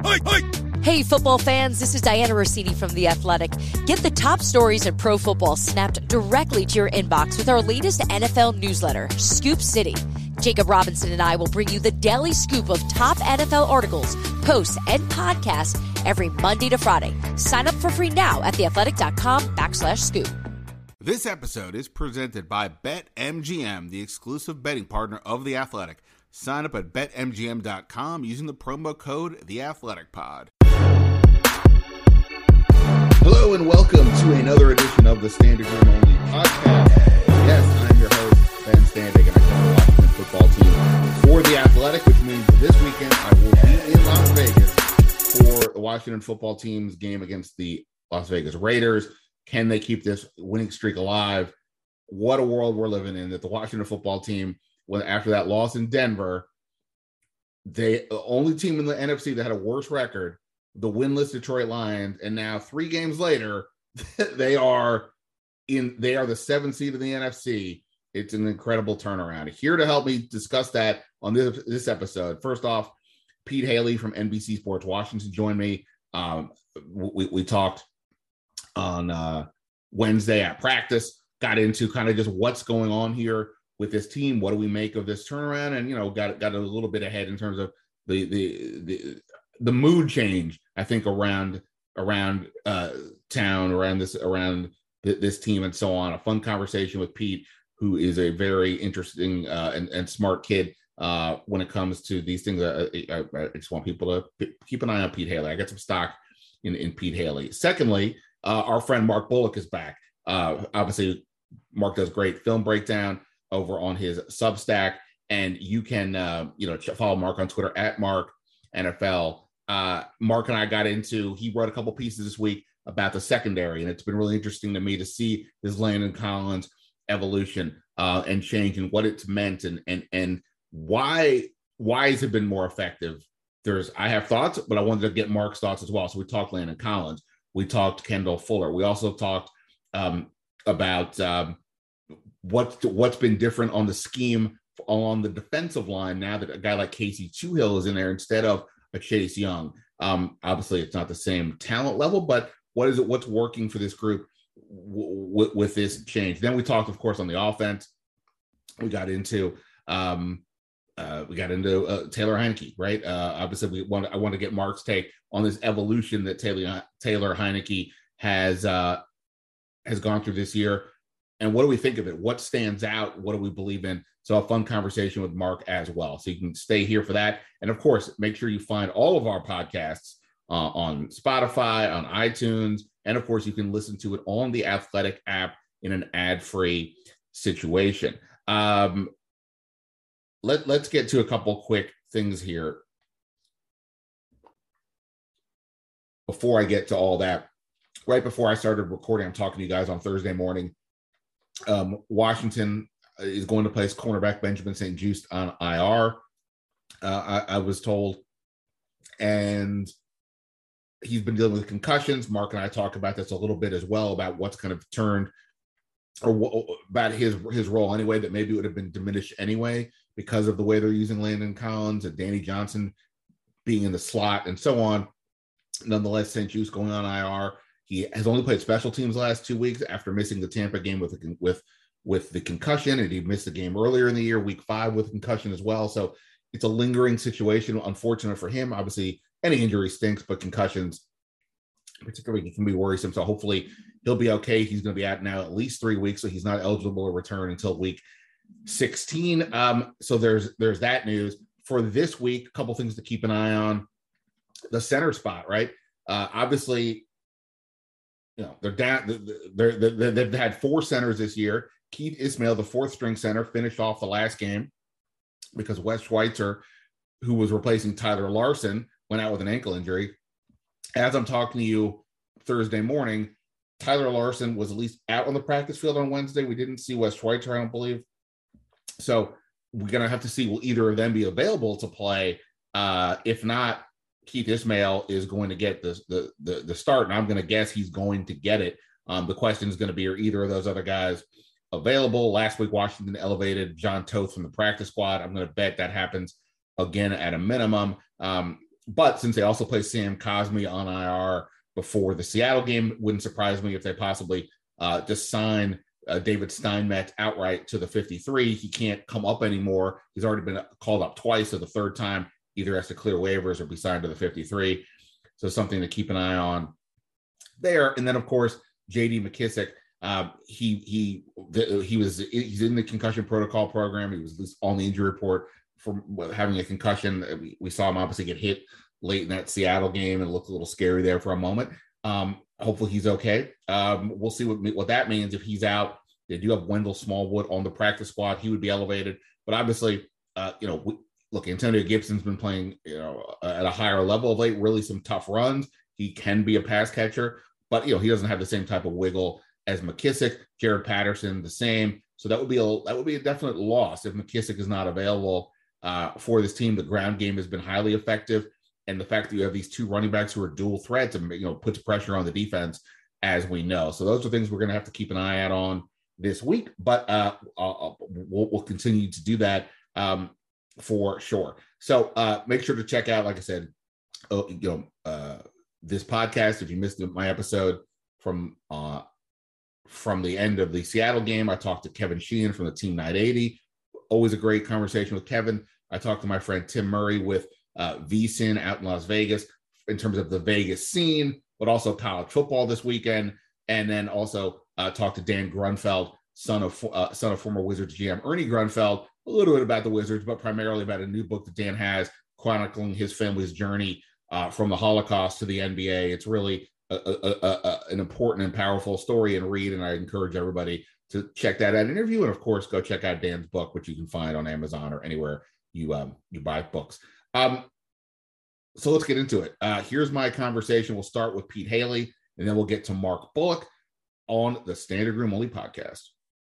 Hey, football fans, this is Diana Rossini from The Athletic. Get the top stories in pro football snapped directly to your inbox with our latest NFL newsletter, Scoop City. Jacob Robinson and I will bring you the daily scoop of top NFL articles, posts, and podcasts every Monday to Friday. Sign up for free now at theathletic.com/scoop. This episode is presented by BetMGM, the exclusive betting partner of The Athletic. Sign up at BetMGM.com using the promo code TheAthleticPod. Hello and welcome to another edition of the Standig Room Only podcast. Yes, I'm your host, Ben Standig, and I cover the Washington football team for The Athletic, which means this weekend I will be in Las Vegas for the Washington football team's game against the Las Vegas Raiders. Can they keep this winning streak alive? What a world we're living in, that the Washington football team, after that loss in Denver, the only team in the NFC that had a worse record, the winless Detroit Lions, and now 3 games later, they are the 7th seed in the NFC. It's an incredible turnaround. Here to help me discuss that on this episode, first off, Pete Hailey from NBC Sports Washington joined me. We talked on Wednesday at practice, got into kind of just what's going on here with this team. What do we make of this turnaround? And, got a little bit ahead in terms of the mood change, I think, around town, around this team and so on. A fun conversation with Pete, who is a very interesting and smart kid when it comes to these things. I just want people to keep an eye on Pete Hailey. I got some stock in Pete Hailey. Secondly, our friend Mark Bullock is back. Obviously, Mark does great film breakdown over on his Substack, and you can follow Mark on Twitter at MarkNFL. Mark and I he wrote a couple pieces this week about the secondary, and it's been really interesting to me to see this Landon Collins evolution and change and what it's meant and why has it been more effective. I have thoughts, but I wanted to get Mark's thoughts as well. So we talked Landon Collins. We talked Kendall Fuller. We also talked about what's been different on the scheme on the defensive line now that a guy like Casey Toohill is in there instead of a Chase Young. Obviously, it's not the same talent level, but what's working for this group with this change? Then we talked, of course, on the offense. We got into Taylor Heinicke, right? Obviously, I want to get Mark's take on this evolution that Taylor Heinicke has gone through this year. And what do we think of it? What stands out? What do we believe in? So a fun conversation with Mark as well. So you can stay here for that. And of course, make sure you find all of our podcasts on Spotify, on iTunes. And of course, you can listen to it on the Athletic app in an ad-free situation. Let's get to a couple quick things here before I get to all that. Right before I started recording, I'm talking to you guys on Thursday morning. Washington is going to place cornerback Benjamin St-Juste on IR, I was told, and he's been dealing with concussions. Mark and I talk about this a little bit as well, about what's kind of turned, or about his role anyway, that maybe would have been diminished anyway because of the way they're using Landon Collins and Danny Johnson being in the slot and so on. Nonetheless, St-Juste going on IR. He has only played special teams the last 2 weeks after missing the Tampa game with the concussion, and he missed the game earlier in the year, week 5, with concussion as well. So it's a lingering situation. Unfortunate for him. Obviously, any injury stinks, but concussions, particularly, can be worrisome. So hopefully he'll be okay. He's going to be out now at least 3 weeks, so he's not eligible to return until week 16. So there's that news. For this week, a couple things to keep an eye on. The center spot, right? Obviously, they're down. They've had 4 centers this year. Keith Ismail, the 4th string center, finished off the last game because Wes Schweitzer, who was replacing Tyler Larsen, went out with an ankle injury. As I'm talking to you Thursday morning, Tyler Larsen was at least out on the practice field on Wednesday. We didn't see Wes Schweitzer, I don't believe. So we're going to have to see, will either of them be available to play? If not, Keith Ismail is going to get the start, and I'm going to guess he's going to get it. The question is going to be, are either of those other guys available? Last week, Washington elevated John Toth from the practice squad. I'm going to bet that happens again at a minimum. But since they also play Sam Cosmi on IR before the Seattle game, wouldn't surprise me if they possibly just sign David Steinmetz outright to the 53. He can't come up anymore. He's already been called up twice, so the third time either has to clear waivers or be signed to the 53. So something to keep an eye on there. And then, of course, J.D. McKissic. He's in the concussion protocol program. He was at least on the injury report from having a concussion. We saw him obviously get hit late in that Seattle game and looked a little scary there for a moment. Hopefully he's okay. We'll see what that means if he's out. They do have Wendell Smallwood on the practice squad. He would be elevated. But obviously, look, Antonio Gibson's been playing, at a higher level of late, really some tough runs. He can be a pass catcher, but, he doesn't have the same type of wiggle as McKissic. Jared Patterson, the same. So that would be a definite loss if McKissic is not available for this team. The ground game has been highly effective. And the fact that you have these two running backs who are dual threats and, puts pressure on the defense, as we know. So those are things we're going to have to keep an eye out on this week. But we'll continue to do that for sure. So make sure to check out, like I said, this podcast. If you missed my episode from the end of the Seattle game, I talked to Kevin Sheehan from the Team 980. Always a great conversation with Kevin. I talked to my friend Tim Murray with VSiN out in Las Vegas in terms of the Vegas scene, but also college football this weekend. And then also talked to Dan Grunfeld, son of former Wizards GM Ernie Grunfeld, a little bit about the Wizards, but primarily about a new book that Dan has chronicling his family's journey from the Holocaust to the NBA. It's really an important and powerful story and read, and I encourage everybody to check that out interview. And of course, go check out Dan's book, which you can find on Amazon or anywhere you buy books. So let's get into it. Here's my conversation. We'll start with Pete Hailey, and then we'll get to Mark Bullock on the Standard Room Only podcast.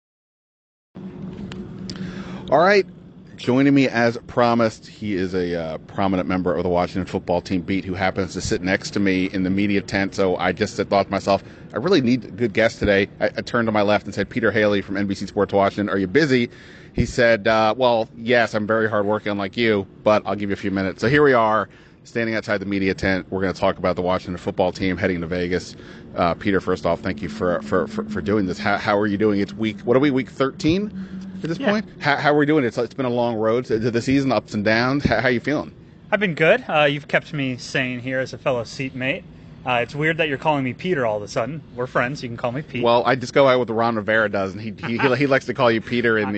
All right. Joining me as promised, he is a prominent member of the Washington football team beat who happens to sit next to me in the media tent. So I just thought to myself, I really need a good guest today. I turned to my left and said, Peter Hailey from NBC Sports Washington, are you busy? He said, well, yes, I'm very hardworking like you, but I'll give you a few minutes. So here we are, standing outside the media tent. We're going to talk about the Washington football team heading to Vegas. Peter, first off, thank you for doing this. How are you doing? It's week 13? At this point? How are we doing? It's been a long road to the season, ups and downs. How are you feeling? I've been good. You've kept me sane here as a fellow seatmate. It's weird that you're calling me Peter all of a sudden. We're friends. You can call me Pete. Well, I just go out with what Ron Rivera does, and he likes to call you Peter in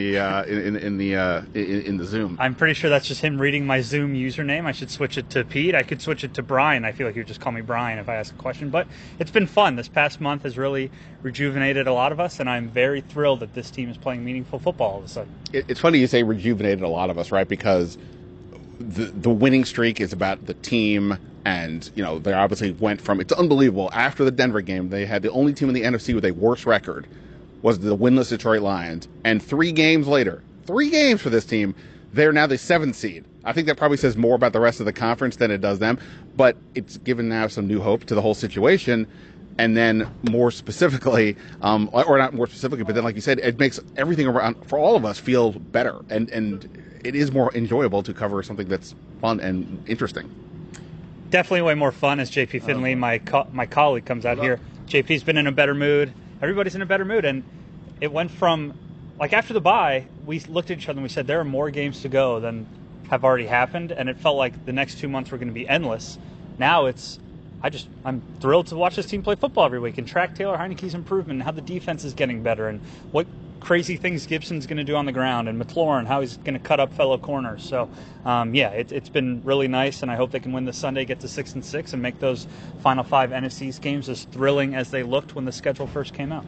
the Zoom. I'm pretty sure that's just him reading my Zoom username. I should switch it to Pete. I could switch it to Brian. I feel like you would just call me Brian if I ask a question. But it's been fun. This past month has really rejuvenated a lot of us, and I'm very thrilled that this team is playing meaningful football all of a sudden. It's funny you say rejuvenated a lot of us, right? Because the winning streak is about the team. And, they obviously went from, it's unbelievable. After the Denver game, they had the only team in the NFC with a worse record was the winless Detroit Lions. And 3 games later, 3 games for this team, they're now the 7th seed. I think that probably says more about the rest of the conference than it does them. But it's given now some new hope to the whole situation. And then more specifically, or not more specifically, but then like you said, it makes everything around for all of us feel better. And it is more enjoyable to cover something that's fun and interesting. Definitely way more fun as JP Finley, my colleague, comes out here. JP's been in a better mood. Everybody's in a better mood. And it went from, after the bye, we looked at each other and we said, there are more games to go than have already happened. And it felt like the next 2 months were going to be endless. Now I'm thrilled to watch this team play football every week and track Taylor Heineke's improvement and how the defense is getting better and what crazy things Gibson's going to do on the ground and McLaurin, how he's going to cut up fellow corners. So, it's been really nice, and I hope they can win this Sunday, get to 6-6, and make those final 5 NFC games as thrilling as they looked when the schedule first came out.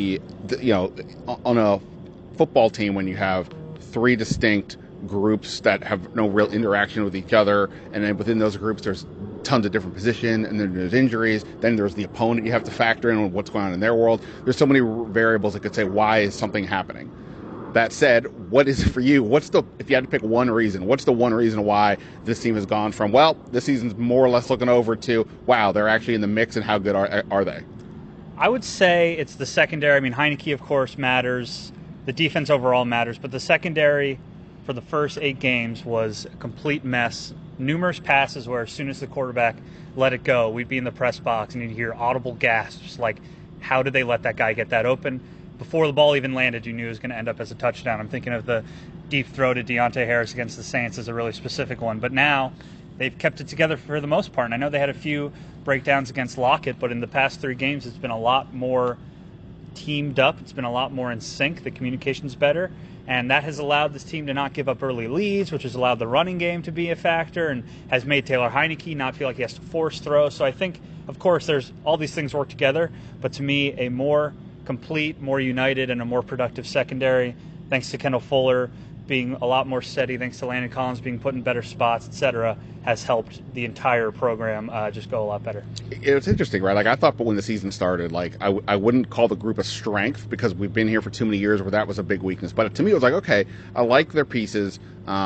On a football team, when you have 3 distinct groups that have no real interaction with each other, and then within those groups there's tons of different positions, and then there's injuries, then there's the opponent you have to factor in what's going on in their world. There's so many variables that could say, why is something happening? That said, what is it for you? If you had to pick one reason, what's the one reason why this team has gone from, well, this season's more or less looking over to, wow, they're actually in the mix, and how good are they? I would say it's the secondary. I mean, Heinicke, of course, matters. The defense overall matters, but the secondary for the first 8 games was a complete mess numerous passes where as soon as the quarterback let it go, we'd be in the press box and you'd hear audible gasps like, how did they let that guy get that open? Before the ball even landed, you knew it was going to end up as a touchdown. I'm thinking of the deep throw to Deontay Harris against the Saints as a really specific one. But now they've kept it together for the most part. And I know they had a few breakdowns against Lockett, but in the past 3 games, it's been a lot more teamed up. It's been a lot more in sync. The communication's better. And that has allowed this team to not give up early leads, which has allowed the running game to be a factor and has made Taylor Heineke not feel like he has to force throw. So I think, of course, there's all these things work together. But to me, a more complete, more united, and a more productive secondary, thanks to Kendall Fuller being a lot more steady, thanks to Landon Collins being put in better spots, etc., has helped the entire program just go a lot better. It's interesting, right? Like, I thought when the season started, like, I wouldn't call the group a strength because we've been here for too many years where that was a big weakness. But to me, it was like, okay, I like their pieces.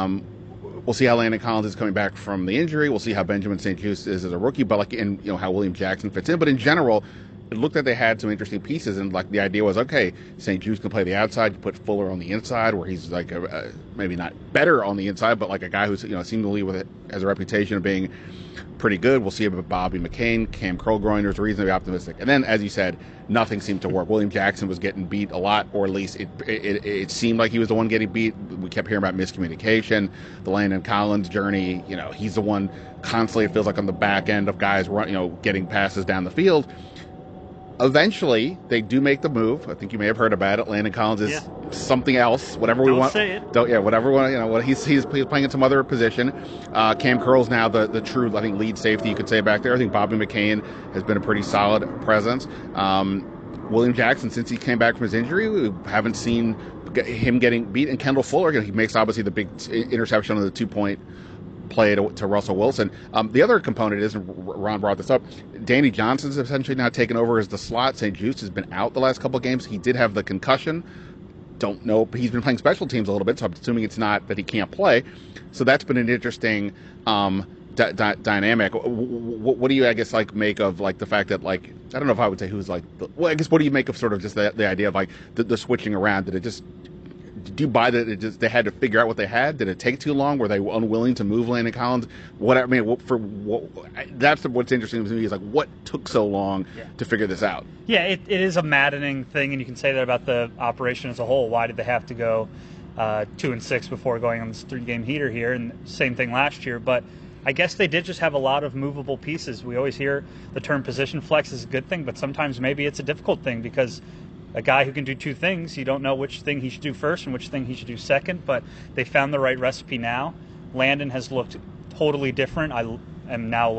We'll see how Landon Collins is coming back from the injury. We'll see how Benjamin St-Juste is as a rookie, but how William Jackson fits in. But in general, it looked like they had some interesting pieces, and like the idea was, okay, St-Juste can play the outside. You put Fuller on the inside, where he's like maybe not better on the inside, but like a guy who's seemingly has a reputation of being pretty good. We'll see about Bobby McCain, Cam Krollgroin. There's a reason to be optimistic. And then, as you said, nothing seemed to work. William Jackson was getting beat a lot, or at least it seemed like he was the one getting beat. We kept hearing about miscommunication. The Landon Collins journey, he's the one constantly, it feels like, on the back end of guys getting passes down the field. Eventually, they do make the move. I think you may have heard about it. Landon Collins is something else, whatever we want. Say it. Whatever we want. He's playing in some other position. Cam Curl's now the true, I think, lead safety, you could say, back there. I think Bobby McCain has been a pretty solid presence. William Jackson, since he came back from his injury, we haven't seen him getting beat. And Kendall Fuller, he makes obviously the big interception on the 2-point play to Russell Wilson. The other component is, and Ron brought this up, Danny Johnson's essentially now taken over as the slot. St-Juste has been out the last couple of games. He did have the concussion. Don't know, but he's been playing special teams a little bit, so I'm assuming it's not that he can't play. So that's been an interesting dynamic. What do you, I guess, like make of like the fact that, like, I don't know if I would say who's like, I guess what do you make of sort of just the idea of like the switching around? Do you buy that they had to figure out what they had? Did it take too long? Were they unwilling to move Landon Collins? That's what's interesting to me is like what took so long to figure this out. Yeah, it is a maddening thing, and you can say that about the operation as a whole. Why did they have to go 2-6 before going on this 3-game heater here? And same thing last year, but I guess they did just have a lot of movable pieces. We always hear the term position flex is a good thing, but sometimes maybe it's a difficult thing because a guy who can do 2 things, you don't know which thing he should do first and which thing he should do second, but they found the right recipe now. Landon has looked totally different. I am now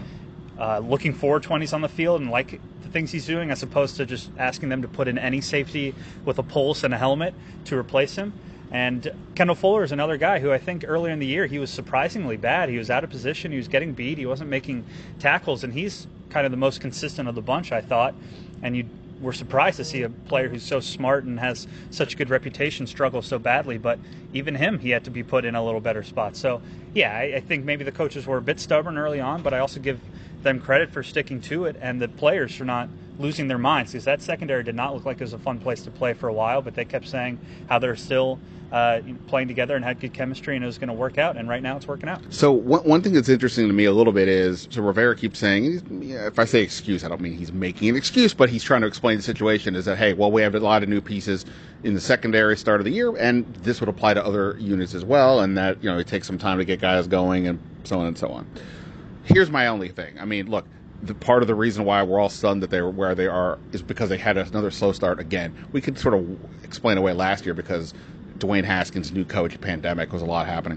looking forward to when he's on the field and like the things he's doing, as opposed to just asking them to put in any safety with a pulse and a helmet to replace him. And Kendall Fuller is another guy who I think earlier in the year he was surprisingly bad. He was out of position. He was getting beat. He wasn't making tackles, and he's kind of the most consistent of the bunch, I thought. And we're surprised to see a player who's so smart and has such a good reputation struggle so badly, but even him, he had to be put in a little better spot. So, yeah, I think maybe the coaches were a bit stubborn early on, but I also give them credit for sticking to it and the players for not losing their minds, because that secondary did not look like it was a fun place to play for a while, but they kept saying how they're still playing together and had good chemistry and it was going to work out, and right now it's working out. So one thing that's interesting to me a little bit is, so Rivera keeps saying, if I say excuse, I don't mean he's making an excuse, but he's trying to explain the situation, is that, hey, well, we have a lot of new pieces in the secondary start of the year, and this would apply to other units as well, and that, it takes some time to get guys going and so on and so on. Here's my only thing. I mean, look, the part of the reason why we're all stunned that they're where they are is because they had another slow start again. We could sort of explain away last year because Dwayne Haskins, new coach, pandemic, was a lot happening.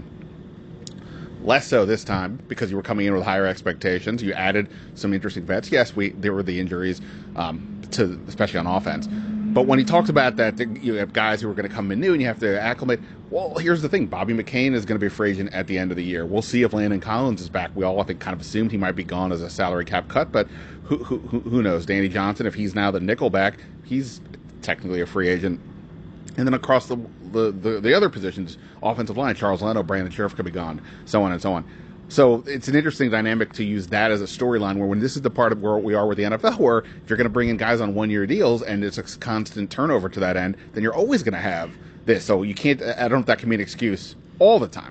Less so this time because you were coming in with higher expectations. You added some interesting vets. Yes, there were the injuries, especially on offense. But when he talks about that, you have guys who are going to come in new and you have to acclimate. Well, here's the thing. Bobby McCain is going to be a free agent at the end of the year. We'll see if Landon Collins is back. We all, I think, kind of assumed he might be gone as a salary cap cut, but who knows? Danny Johnson, if he's now the nickel back, he's technically a free agent. And then across the other positions, offensive line, Charles Leno, Brandon Scherff could be gone, so on and so on. So it's an interesting dynamic to use that as a storyline, where when this is the part of where we are with the NFL, where if you're going to bring in guys on one-year deals and it's a constant turnover to that end, then you're always going to have this. So you can't, I don't know if that can be an excuse all the time.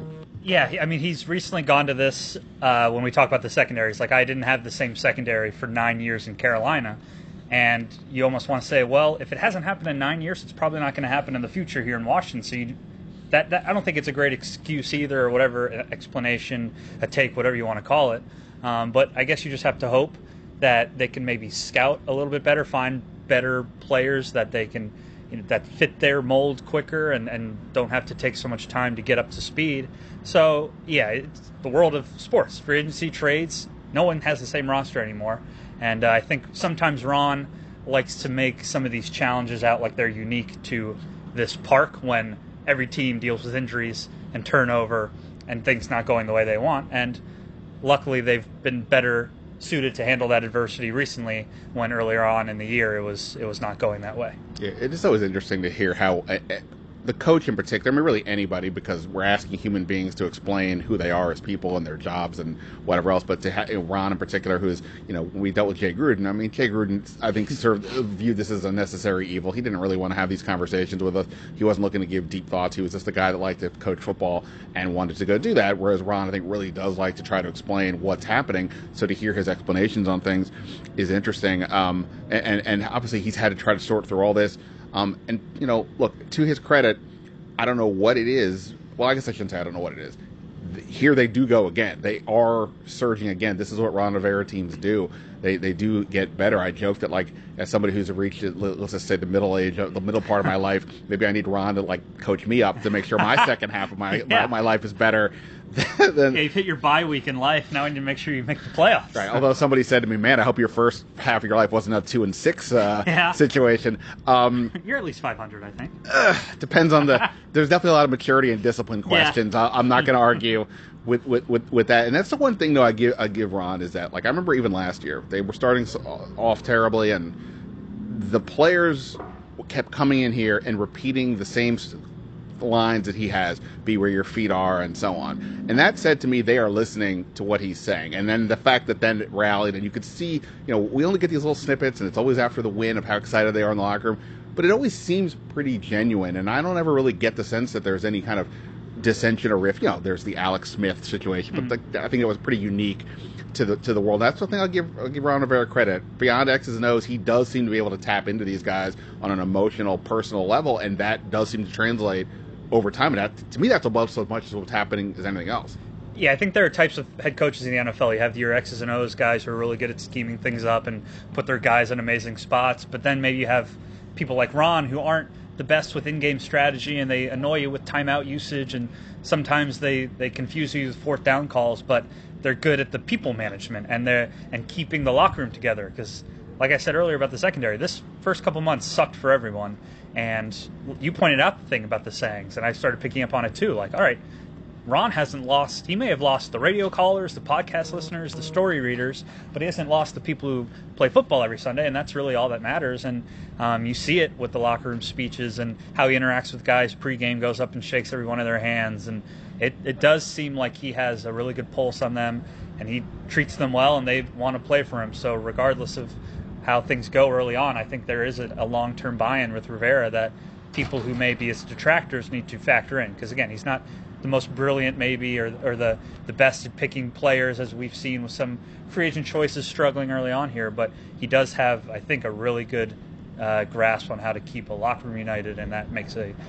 Yeah, I mean, he's recently gone to this when we talk about the secondaries. Like, I didn't have the same secondary for 9 years in Carolina. And you almost want to say, well, if it hasn't happened in 9 years, it's probably not going to happen in the future here in Washington. So that I don't think it's a great excuse either, or whatever explanation, a take, whatever you want to call it. But I guess you just have to hope that they can maybe scout a little bit better, find better players that they can that fit their mold quicker and don't have to take so much time to get up to speed. So, yeah, it's the world of sports. Free agency, trades, no one has the same roster anymore. And I think sometimes Ron likes to make some of these challenges out like they're unique to this park when every team deals with injuries and turnover and things not going the way they want. And luckily they've been better suited to handle that adversity recently, when earlier on in the year it was not going that way. Yeah, it is always interesting to hear how the coach in particular, I mean, really anybody, because we're asking human beings to explain who they are as people and their jobs and whatever else. But to Ron in particular, who's, when we dealt with Jay Gruden, I mean, Jay Gruden, I think, viewed this as a necessary evil. He didn't really want to have these conversations with us. He wasn't looking to give deep thoughts. He was just a guy that liked to coach football and wanted to go do that. Whereas Ron, I think, really does like to try to explain what's happening. So to hear his explanations on things is interesting. And obviously he's had to try to sort through all this. And, look, to his credit, I don't know what it is. Well, I guess I shouldn't say I don't know what it is. Here they do go again. They are surging again. This is what Ron Rivera teams do. They do get better. I joke that, like, as somebody who's reached, let's just say, the middle part of my life, maybe I need Ron to, like, coach me up to make sure my second half of my life is better. You've hit your bye week in life. Now I need to make sure you make the playoffs. Right. Although somebody said to me, "Man, I hope your first half of your life wasn't a 2-6 situation." You're at least 500, I think. Depends on There's definitely a lot of maturity and discipline questions. Yeah. I'm not going to argue with that. And that's the one thing, though, I give Ron is that, like, I remember even last year they were starting off terribly, and the players kept coming in here and repeating the same lines that he has, be where your feet are, and so on. And that said to me, they are listening to what he's saying. And then the fact that then it rallied, and you could see, we only get these little snippets, and it's always after the win of how excited they are in the locker room, but it always seems pretty genuine. And I don't ever really get the sense that there's any kind of dissension or rift. There's the Alex Smith situation, but I think it was pretty unique to the world. That's the thing I'll give Ron Rivera credit. Beyond X's and O's, he does seem to be able to tap into these guys on an emotional, personal level, and that does seem to translate over time. And that, to me, that's about as much as what's happening as anything else. Yeah, I think there are types of head coaches in the NFL. You have your X's and O's guys who are really good at scheming things up and put their guys in amazing spots. But then maybe you have people like Ron who aren't the best with in-game strategy, and they annoy you with timeout usage, and sometimes they confuse you with fourth down calls, but they're good at the people management and keeping the locker room together. Because, like I said earlier about the secondary, this first couple months sucked for everyone. And you pointed out the thing about the sayings, and I started picking up on it too. Like, all right, Ron hasn't lost. He may have lost the radio callers, the podcast listeners, the story readers, but he hasn't lost the people who play football every Sunday, and that's really all that matters. And you see it with the locker room speeches and how he interacts with guys pregame, goes up and shakes every one of their hands. And it does seem like he has a really good pulse on them, and he treats them well, and they want to play for him. So regardless of how things go early on, I think there is a long-term buy-in with Rivera that people who may be his detractors need to factor in. Because, again, he's not the most brilliant maybe or the best at picking players, as we've seen with some free agent choices struggling early on here. But he does have, I think, a really good grasp on how to keep a locker room united, and that makes a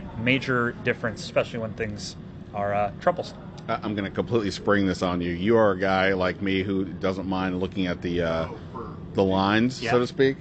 major difference, especially when things are troublesome. I'm going to completely spring this on you. You are a guy like me who doesn't mind looking at the lines, so to speak.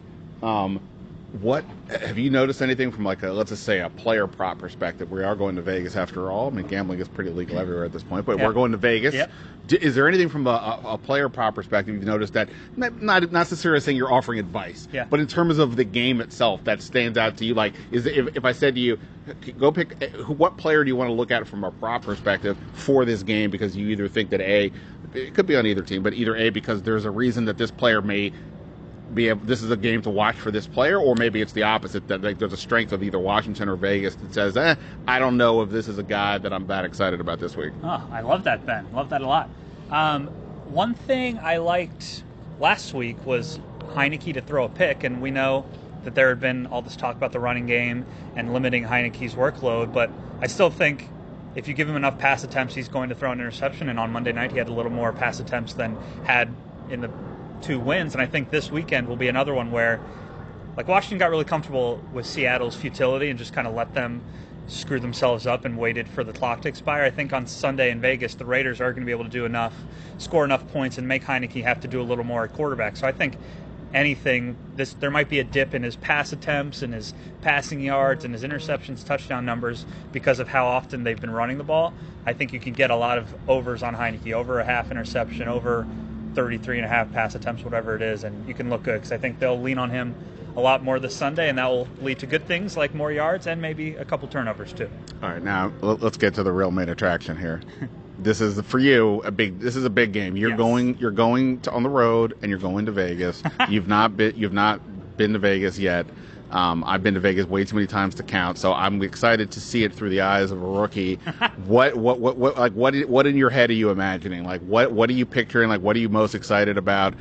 What have you noticed anything from, like, let's just say a player prop perspective? We are going to Vegas after all. I mean, gambling is pretty legal everywhere at this point, but we're going to Vegas. Yep. Is there anything from a player prop perspective you've noticed that, not necessarily saying you're offering advice, but in terms of the game itself that stands out to you? Like, if I said to you, go pick what player do you want to look at from a prop perspective for this game, because you either think that it could be on either team, but either because there's a reason that this player may this is a game to watch for this player, or maybe it's the opposite, that, like, there's a strength of either Washington or Vegas that says, I don't know if this is a guy that I'm that excited about this week. Oh, I love that, Ben. Love that a lot. One thing I liked last week was Heineke to throw a pick, and we know that there had been all this talk about the running game and limiting Heineke's workload, but I still think if you give him enough pass attempts, he's going to throw an interception. And on Monday night, he had a little more pass attempts than had in the 2 wins. And I think this weekend will be another one where, like, Washington got really comfortable with Seattle's futility and just kind of let them screw themselves up and waited for the clock to expire. I think on Sunday in Vegas, the Raiders are going to be able to do enough, score enough points, and make Heineke have to do a little more at quarterback. So I think there might be a dip in his pass attempts and his passing yards and his interceptions, touchdown numbers because of how often they've been running the ball. I think you can get a lot of overs on Heineke, over a half interception, over 33.5 pass attempts, whatever it is, and you can look good because I think they'll lean on him a lot more this Sunday, and that will lead to good things like more yards and maybe a couple turnovers too. All right, now let's get to the real main attraction here. This is for you this is a big game. You're going on the road and you're going to Vegas. You've not been to Vegas yet. I've been to Vegas way too many times to count, so I'm excited to see it through the eyes of a rookie. What in your head are you imagining? Like what are you picturing? Like what are you most excited about?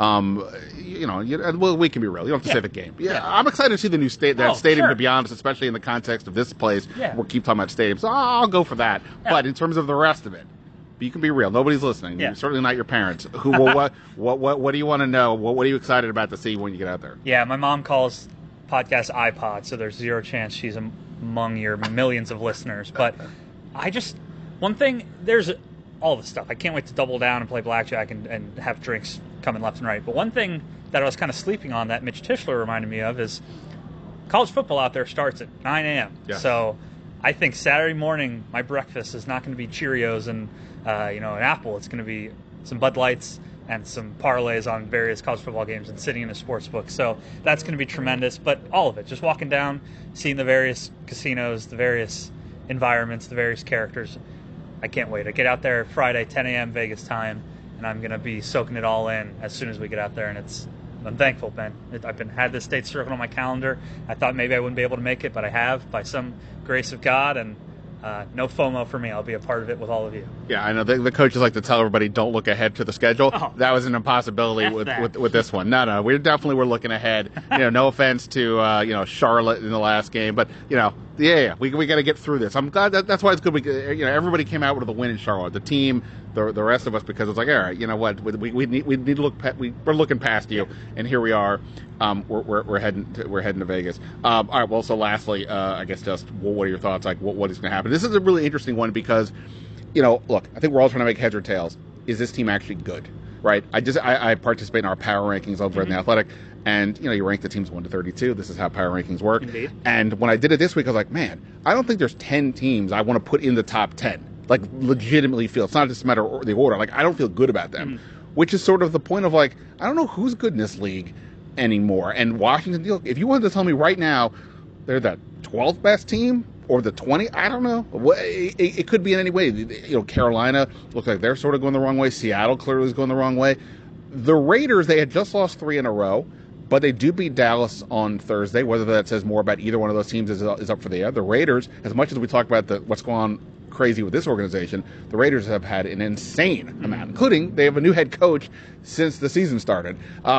Well, we can be real. You don't have to say the game. Yeah, I'm excited to see the new stadium. Sure. To be honest, especially in the context of this place, we'll keep talking about stadiums. So I'll go for that. Yeah. But in terms of the rest of it, you can be real. Nobody's listening. Yeah. Certainly not your parents. What do you want to know? What are you excited about to see when you get out there? Yeah, my mom calls podcast iPod, so there's zero chance she's among your millions of listeners. But there's all the stuff. I can't wait to double down and play blackjack and have drinks coming left and right. But one thing that I was kind of sleeping on that Mitch Tischler reminded me of is college football out there starts at 9 a.m. Yeah. So I think Saturday morning my breakfast is not going to be Cheerios and an apple. It's going to be some Bud Lights and some parlays on various college football games and sitting in a sports book. So that's going to be tremendous. But all of it, just walking down, seeing the various casinos, the various environments, the various characters. I can't wait. I get out there Friday, 10 a.m. Vegas time, and I'm going to be soaking it all in as soon as we get out there. And I'm thankful, Ben. I've had this date circled on my calendar. I thought maybe I wouldn't be able to make it, but I have by some grace of God, and no FOMO for me. I'll be a part of it with all of you. Yeah, I know the coaches like to tell everybody don't look ahead to the schedule. Oh, that was an impossibility with this one. No, we're looking ahead. No offense to Charlotte in the last game, but we got to get through this. I'm glad that's why it's good. Everybody came out with a win in Charlotte. The team, the rest of us, because it's like, all right, you know what, we need to look. We're looking past you, and here we are. We're heading to Vegas. All right. Well, so lastly, I guess just what are your thoughts? Like, what is going to happen? This is a really interesting one because, look, I think we're all trying to make heads or tails. Is this team actually good? Right. I participate in our power rankings over in the Athletic, and you rank the teams 1 to 32. This is how power rankings work. Indeed. And when I did it this week, I was like, man, I don't think there's 10 teams I want to put in the top 10. Like, legitimately feel it's not just a matter of the order. Like, I don't feel good about them, which is sort of the point of like, I don't know who's good in this league anymore. And Washington, if you wanted to tell me right now they're the 12th best team or the 20, I don't know. It could be in any way. Carolina looks like they're sort of going the wrong way. Seattle clearly is going the wrong way. The Raiders, they had just lost 3 in a row, but they do beat Dallas on Thursday. Whether that says more about either one of those teams is up for the air. The Raiders, as much as we talk about what's going on crazy with this organization, the Raiders have had an insane amount, including they have a new head coach since the season started.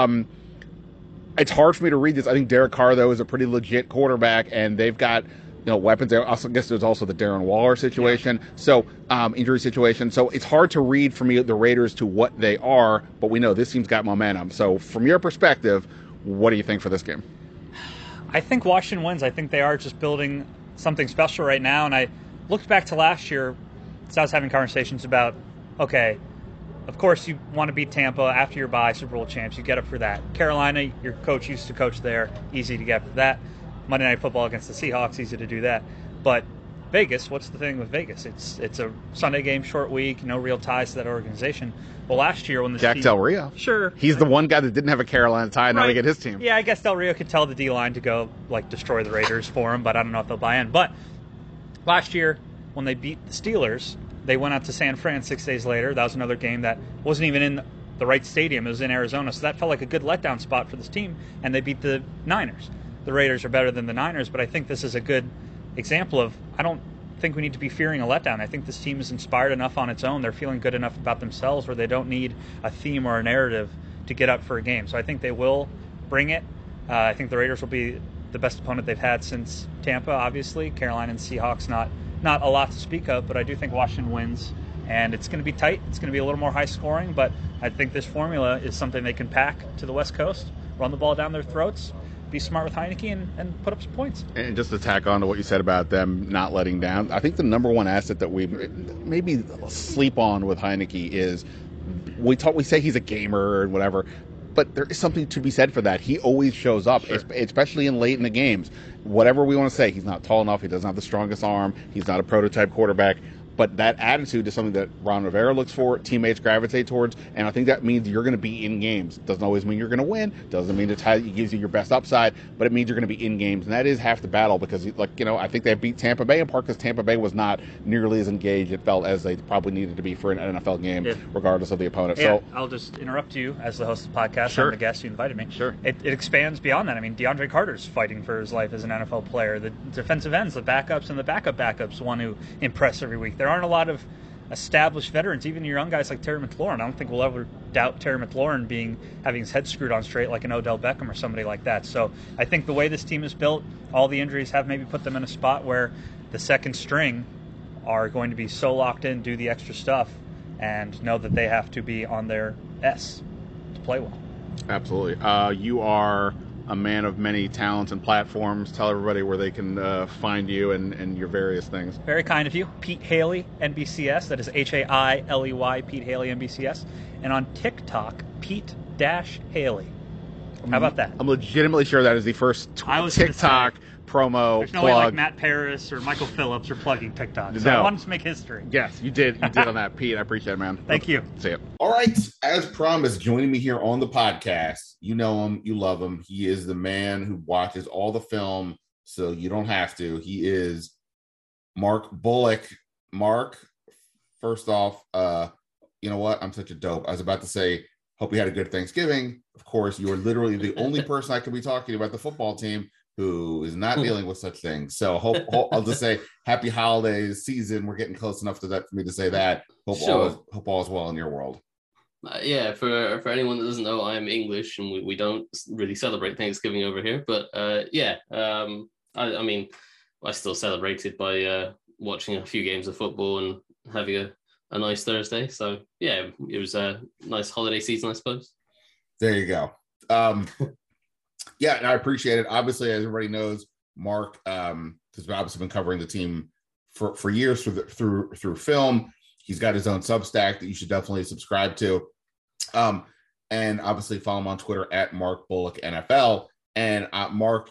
It's hard for me to read this. I think Derek Carr, though, is a pretty legit quarterback, and they've got weapons. I guess there's also the Darren Waller situation, so injury situation. So it's hard to read for me the Raiders to what they are, but we know this team's got momentum. So from your perspective, what do you think for this game? I think Washington wins. I think they are just building something special right now, and I looked back to last year, so I was having conversations about, okay, of course you want to beat Tampa after your bye, Super Bowl champs. You get up for that. Carolina, your coach used to coach there. Easy to get for that. Monday Night Football against the Seahawks, easy to do that. But Vegas, what's the thing with Vegas? It's a Sunday game, short week, no real ties to that organization. Well, last year when the Jack Del Rio. Sure. He's the one guy that didn't have a Carolina tie, and now we get his team. Yeah, I guess Del Rio could tell the D-line to go, destroy the Raiders for him, but I don't know if they'll buy in. But last year, when they beat the Steelers, they went out to San Fran 6 days later. That was another game that wasn't even in the right stadium. It was in Arizona, so that felt like a good letdown spot for this team, and they beat the Niners. The Raiders are better than the Niners, but I think this is a good example of, I don't think we need to be fearing a letdown. I think this team is inspired enough on its own. They're feeling good enough about themselves where they don't need a theme or a narrative to get up for a game. So I think they will bring it. I think the Raiders will be the best opponent they've had since Tampa, obviously. Carolina and Seahawks not not a lot to speak of, but I do think Washington wins. And it's going to be tight. It's going to be a little more high scoring, but I think this formula is something they can pack to the West Coast, run the ball down their throats, be smart with Heineke, and put up some points. And just to tack on to what you said about them not letting down, I think the number one asset that we maybe sleep on with Heineke is we say he's a gamer and whatever, but there is something to be said for that. He always shows up, Sure. especially in late in the games. Whatever we want to say, he's not tall enough, he doesn't have the strongest arm, he's not a prototype quarterback. But that attitude is something that Ron Rivera looks for, teammates gravitate towards, and I think that means you're going to be in games. Doesn't always mean you're going to win, doesn't mean it gives you your best upside, but it means you're going to be in games, and that is half the battle because, I think they beat Tampa Bay in part because Tampa Bay was not nearly as engaged, it felt, as they probably needed to be for an NFL game, regardless of the opponent. Yeah, So I'll just interrupt you as the host of the podcast. Sure. I'm the guest. You invited me. Sure. It expands beyond that. I mean, DeAndre Carter's fighting for his life as an NFL player. The defensive ends, the backups, and the backups want to impress every week. There aren't a lot of established veterans, even your young guys like Terry McLaurin. I don't think we'll ever doubt Terry McLaurin having his head screwed on straight like an Odell Beckham or somebody like that. So I think the way this team is built, all the injuries have maybe put them in a spot where the second string are going to be so locked in, do the extra stuff, and know that they have to be on their S to play well. absolutely. You are a man of many talents and platforms. Tell everybody where they can find you and your various things. Very kind of you. Pete Haley, NBCS. That is Hailey, Pete Haley, NBCS. And on TikTok, Pete-Haley. How about that? I'm legitimately sure that is the first I was gonna TikTok promo There's no way like plug. Matt Paris or Michael Phillips are plugging TikTok. So No. I wanted to make history. Yes, you did. You did on that, Pete. I appreciate it, man. Thank you. See ya. All right. As promised, joining me here on the podcast, you know him, you love him. He is the man who watches all the film, so you don't have to. He is Mark Bullock. Mark, first off, you know what? I'm such a dope. I was about to say, hope you had a good Thanksgiving. Of course, you are literally the only person I could be talking about the football team who is not dealing with such things. So hope I'll just say happy holidays season. We're getting close enough to that for me to say that. Hope all is well in your world. Yeah, for anyone that doesn't know, I am English and we don't really celebrate Thanksgiving over here. But I mean, I still celebrated by watching a few games of football and having a nice Thursday. So yeah, it was a nice holiday season, I suppose. There you go. Yeah, and I appreciate it. Obviously, as everybody knows, Mark has obviously been covering the team for years through film. He's got his own Substack that you should definitely subscribe to. And obviously follow him on Twitter at Mark Bullock NFL. And Mark,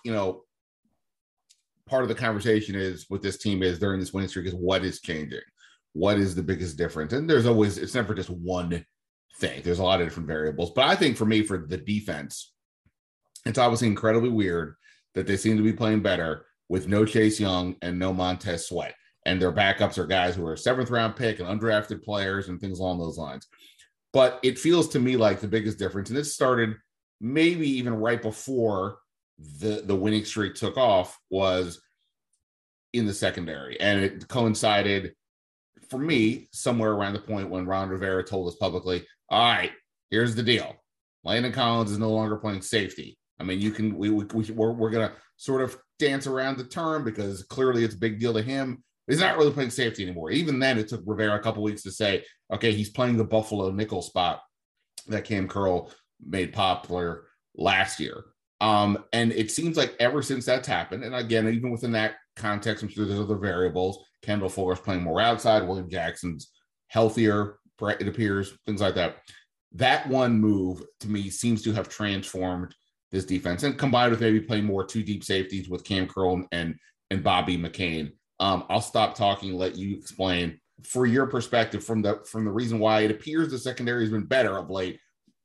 part of the conversation is with this team is during this winning streak is what is changing? What is the biggest difference? And it's never just one thing. There's a lot of different variables. But I think for me, for the defense, it's obviously incredibly weird that they seem to be playing better with no Chase Young and no Montez Sweat. And their backups are guys who are 7th round pick and undrafted players and things along those lines. But it feels to me like the biggest difference, and this started maybe even right before the winning streak took off, was in the secondary. And it coincided for me somewhere around the point when Ron Rivera told us publicly, all right, here's the deal. Landon Collins is no longer playing safety. I mean, we're going to sort of dance around the term because clearly it's a big deal to him. He's not really playing safety anymore. Even then, it took Rivera a couple weeks to say, okay, he's playing the Buffalo nickel spot that Cam Curl made popular last year. And it seems like ever since that's happened, and again, even within that context, I'm sure there's other variables. Kendall Fuller's playing more outside. William Jackson's healthier, it appears, things like that. That one move, to me, seems to have transformed this defense, and combined with maybe playing more two deep safeties with Cam Curl and Bobby McCain. I'll stop talking, let you explain for your perspective from the reason why it appears the secondary has been better of late.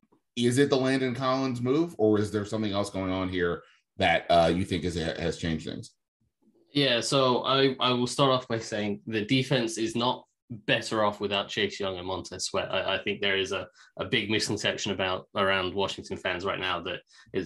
Is it the Landon Collins move, or is there something else going on here that you think has changed things? Yeah, so I will start off by saying the defense is not better off without Chase Young and Montez Sweat. I think there is a big misconception around Washington fans right now that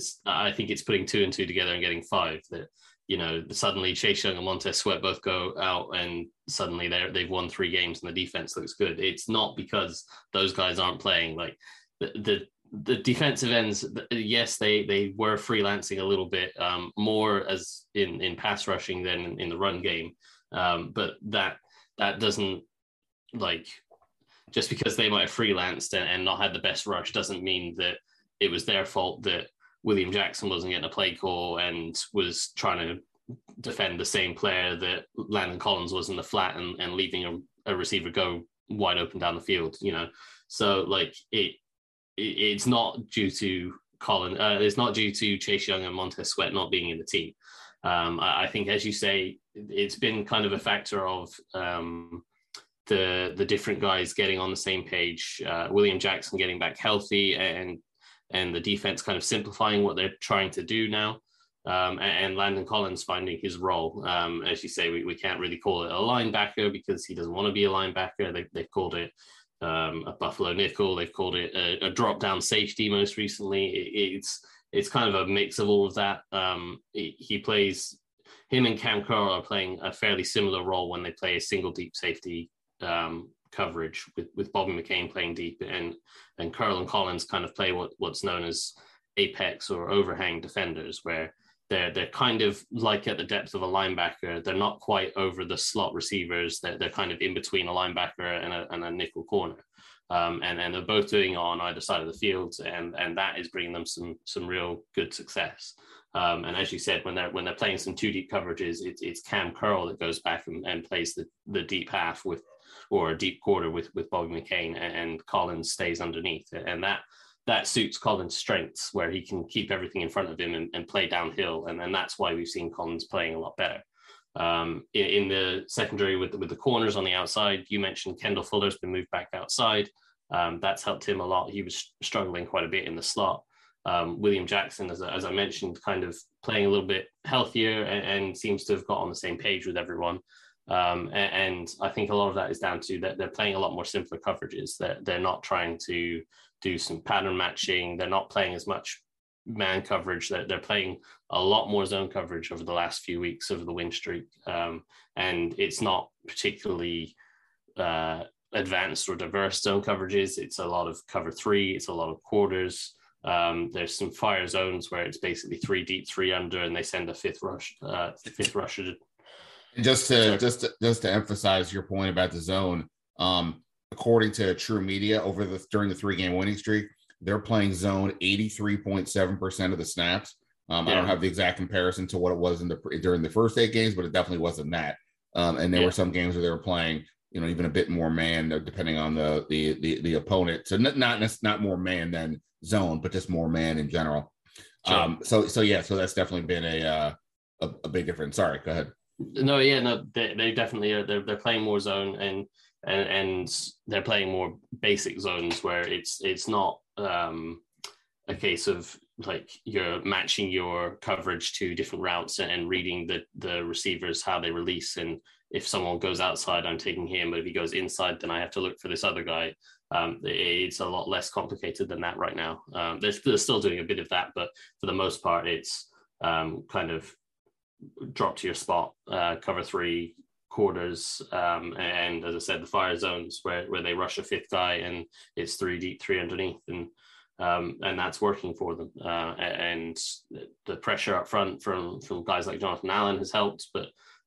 I think it's putting 2 and 2 together and getting 5, that suddenly Chase Young and Montez Sweat both go out and suddenly they've won 3 games and the defense looks good. It's not because those guys aren't playing. Like the defensive ends, yes, they were freelancing a little bit more as in pass rushing than in the run game. But that doesn't, like, just because they might have freelanced and not had the best rush doesn't mean that it was their fault that William Jackson wasn't getting a play call and was trying to defend the same player that Landon Collins was in the flat and leaving a receiver go wide open down the field, you know? So like it's not due to it's not due to Chase Young and Montez Sweat not being in the team. I think, as you say, it's been kind of a factor of the different guys getting on the same page, William Jackson getting back healthy and the defense kind of simplifying what they're trying to do now. And Landon Collins finding his role. As you say, we can't really call it a linebacker because he doesn't want to be a linebacker. They've called it a Buffalo nickel. They've called it a drop-down safety most recently. It's kind of a mix of all of that. Him and Cam Curl are playing a fairly similar role when they play a single deep safety coverage with Bobby McCain playing deep and Curl and Collins kind of play what's known as apex or overhang defenders, where they're kind of like at the depth of a linebacker. They're not quite over the slot receivers. They're kind of in between a linebacker and a nickel corner. And they're both doing it on either side of the field, and that is bringing them some real good success. And as you said, when they're playing some two deep coverages, it's Cam Curl that goes back and plays the deep half or a deep quarter with Bobby McCain, and Collins stays underneath, and that suits Collins' strengths, where he can keep everything in front of him and play downhill, and that's why we've seen Collins playing a lot better. In the secondary with the corners on the outside, you mentioned Kendall Fuller's been moved back outside. That's helped him a lot. He was struggling quite a bit in the slot. William Jackson, as I mentioned, kind of playing a little bit healthier and seems to have got on the same page with everyone. And I think a lot of that is down to that they're playing a lot more simpler coverages. They're not trying to do some pattern matching. They're not playing as much man coverage. They're playing a lot more zone coverage over the last few weeks over the win streak. And it's not particularly advanced or diverse zone coverages. It's a lot of cover three. It's a lot of quarters. There's some fire zones where it's basically 3 deep, 3 under, and they send a fifth rusher. Just to emphasize your point about the zone, according to True Media, during the 3-game winning streak, they're playing zone 83.7% of the snaps. I don't have the exact comparison to what it was during the first 8 games, but it definitely wasn't that. And there were some games where they were playing, even a bit more man, depending on the opponent. So not more man than zone, but just more man in general. Sure. So that's definitely been a big difference. Sorry, go ahead. They definitely are. They're playing more zone and they're playing more basic zones where it's not a case of like you're matching your coverage to different routes and reading the receivers, how they release, and if someone goes outside, I'm taking him, but if he goes inside, then I have to look for this other guy. It's a lot less complicated than that right now. They're still doing a bit of that, but for the most part, it's kind of drop to your spot, cover 3 quarters, and as I said, the fire zones where they rush a fifth guy and it's 3 deep, 3 underneath, and that's working for them. And the pressure up front from guys like Jonathan Allen has helped, but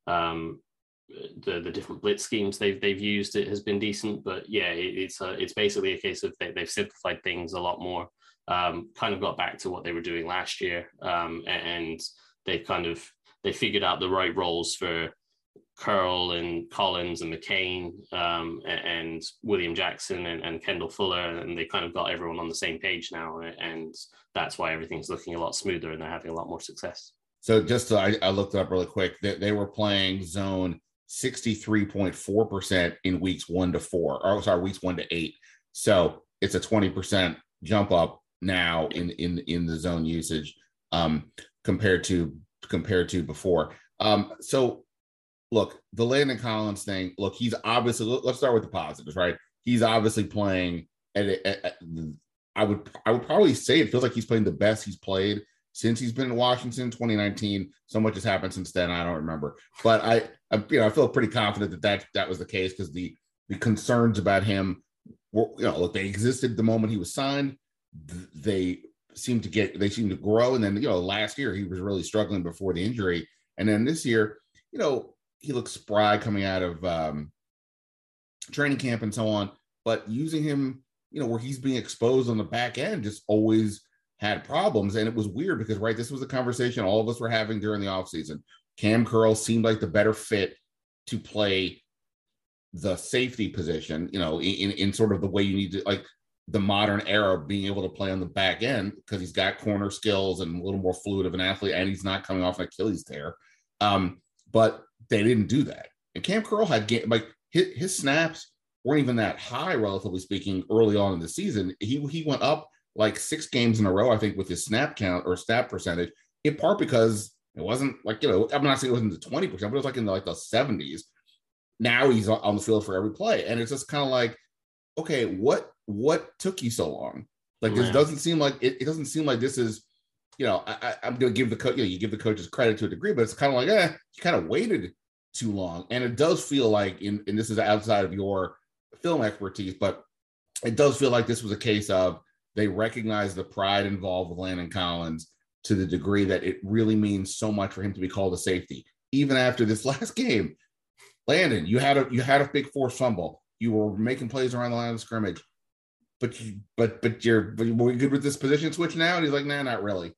the different blitz schemes they've used, it has been decent. But it's basically a case of they've simplified things a lot more, kind of got back to what they were doing last year, and they figured out the right roles for Curl and Collins and McCain, and William Jackson and Kendall Fuller, and they kind of got everyone on the same page now, and that's why everything's looking a lot smoother and they're having a lot more success. So I looked up really quick that they were playing zone 63.4% in weeks 1 to 4, or sorry, weeks 1 to 8. So it's a 20% jump up now in the zone usage compared to before. So look, the Landon Collins thing, he's obviously, let's start with the positives, right? He's obviously playing I would probably say it feels like he's playing the best he's played since he's been in Washington. 2019, so much has happened since then, I don't remember. But I feel pretty confident that was the case, because the concerns about him were, they existed the moment he was signed. They seem to grow, and then last year he was really struggling before the injury, and then this year, he looks spry coming out of training camp and so on. But using him, where he's being exposed on the back end, just always had problems. And it was weird because, right, this was a conversation all of us were having during the offseason. Cam Curl seemed like the better fit to play the safety position, in sort of the way you need to, like the modern era, being able to play on the back end because he's got corner skills and a little more fluid of an athlete, and he's not coming off an Achilles tear. But they didn't do that. And Cam Curl had his snaps weren't even that high, relatively speaking, early on in the season. He went up like 6 games in a row, I think, with his snap count or snap percentage, in part because it wasn't like, I'm not saying it wasn't the 20%, but it was like in the 70s. Now he's on the field for every play. And it's just kind of like, okay, what took you so long? Like, this doesn't seem like, it doesn't seem like this is, I'm going to give the coach, you give the coaches credit to a degree, but it's kind of like, you kind of waited too long. And it does feel like, and this is outside of your film expertise, but it does feel like this was a case of they recognize the pride involved with Landon Collins to the degree that it really means so much for him to be called a safety. Even after this last game, Landon, you had a big forced fumble. You were making plays around the line of scrimmage, but were you good with this position switch now? And he's like, nah, not really.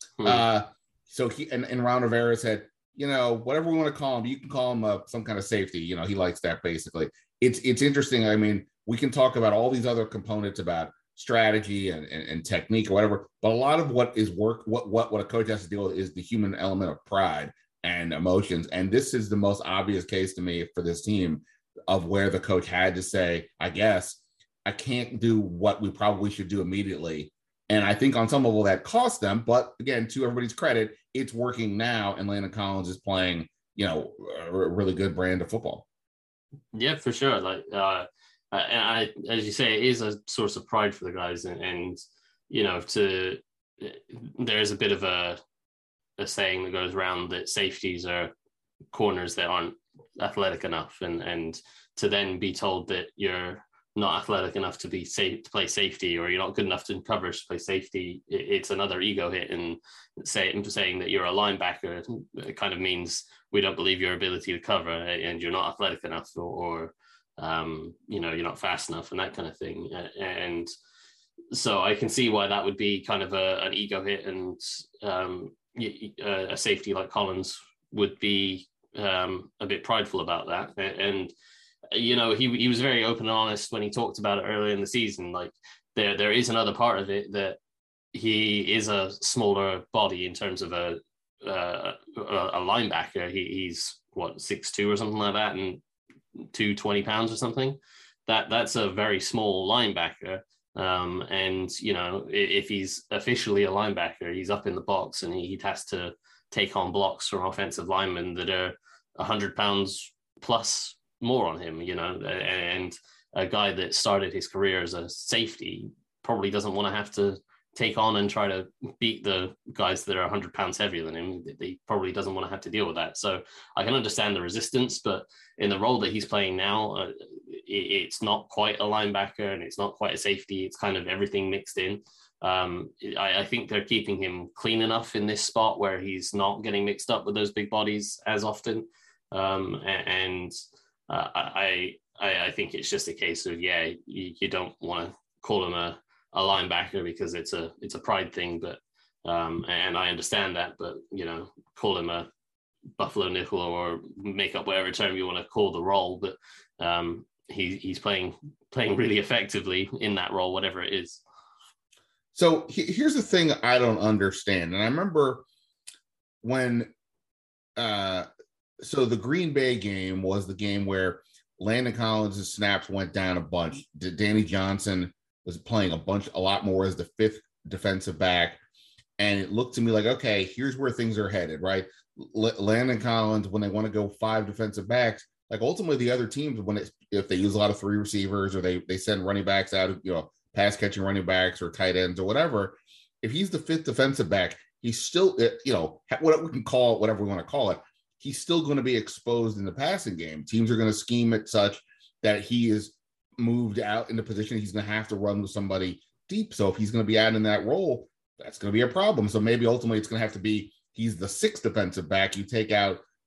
So he and Ron Rivera said, whatever we want to call him, you can call him some kind of safety. He likes that basically. It's interesting. I mean, we can talk about all these other components about strategy and technique or whatever, but a lot of what is work, what a coach has to deal with is the human element of pride and emotions. And this is the most obvious case to me for this team of where the coach had to say, I guess I can't do what we probably should do immediately. And I think on some level that cost them, but again, to everybody's credit, it's working now. And Landon Collins is playing, a really good brand of football. Yeah, for sure. Like, and as you say, it is a source of pride for the guys, and there's a bit of a saying that goes around that safeties are corners that aren't athletic enough, and to then be told that you're not athletic enough to be safe to play safety, or you're not good enough to cover to play safety, it's another ego hit. And saying that you're a linebacker, it kind of means we don't believe your ability to cover, and you're not athletic enough, or you're not fast enough, and that kind of thing. And so I can see why that would be kind of an ego hit, and a safety like Collins would be a bit prideful about that. And he was very open and honest when he talked about it earlier in the season. Like, there is another part of it that he is a smaller body in terms of a linebacker. He's 6'2" or something like that, and 220 pounds or something. That's a very small linebacker. And if he's officially a linebacker, he's up in the box and he has to take on blocks from offensive linemen that are 100 pounds plus more on him, and a guy that started his career as a safety probably doesn't want to have to take on and try to beat the guys that are 100 pounds heavier than him. He probably doesn't want to have to deal with that. So I can understand the resistance, but in the role that he's playing now, it's not quite a linebacker and it's not quite a safety. It's kind of everything mixed in. I think they're keeping him clean enough in this spot where he's not getting mixed up with those big bodies as often. I think it's just a case of, you don't want to call him a linebacker because it's a pride thing, but and I understand that, but call him a Buffalo nickel or make up whatever term you want to call the role, but he's playing really effectively in that role, whatever it is. So here's the thing I don't understand, and I remember when so the Green Bay game was the game where Landon Collins' snaps went down a bunch. Danny Johnson was playing a lot more as the 5th defensive back. And it looked to me like, okay, here's where things are headed, right? Landon Collins, when they want to go 5 defensive backs, like ultimately the other teams, if they use a lot of 3 receivers or they send running backs out, pass catching running backs or tight ends or whatever, if he's the 5th defensive back, he's still, what we can call it, whatever we want to call it, he's still going to be exposed in the passing game. Teams are going to scheme it such that he is moved out into position. He's going to have to run with somebody deep. So if he's going to be out in that role, that's going to be a problem. So maybe ultimately it's going to have to be he's the 6th defensive back. You take out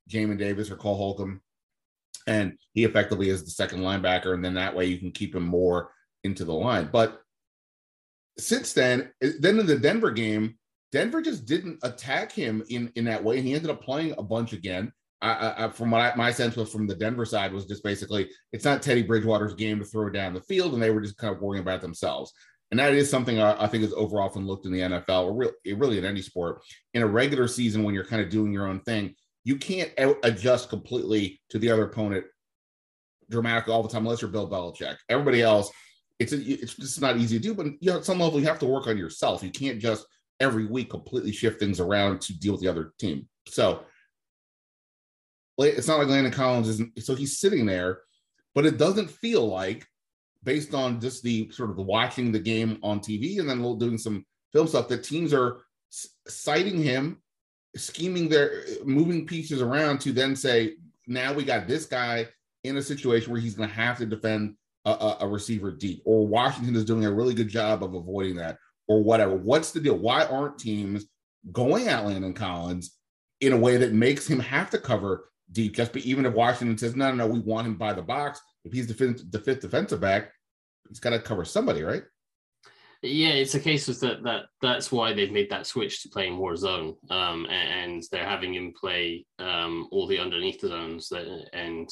Jamin Davis or Cole Holcomb, and he effectively is the second linebacker, and then that way you can keep him more into the line. But since then in the Denver game, Denver just didn't attack him in that way, and he ended up playing a bunch again. From what my sense was from the Denver side was just basically it's not Teddy Bridgewater's game to throw down the field, and they were just kind of worrying about themselves. And that is something I think is over often looked in the NFL, or really in any sport. In a regular season, when you're kind of doing your own thing, you can't adjust completely to the other opponent dramatically all the time, unless you're Bill Belichick. Everybody else, it's just not easy to do. But at some level, you have to work on yourself. You can't just every week completely shift things around to deal with the other team. So it's not like Landon Collins isn't. So he's sitting there, but it doesn't feel like, based on just the sort of the watching the game on TV and then doing some film stuff, that teams are citing him, scheming their moving pieces around to then say, now we got this guy in a situation where he's going to have to defend a receiver deep, or Washington is doing a really good job of avoiding that, or whatever. What's the deal? Why aren't teams going at Landon Collins in a way that makes him have to cover deep? Even if Washington says, no, we want him by the box. If he's the fifth defensive back, he's got to cover somebody, right? Yeah, it's a case of that's why they've made that switch to playing more zone, and they're having him play all the underneath the zones and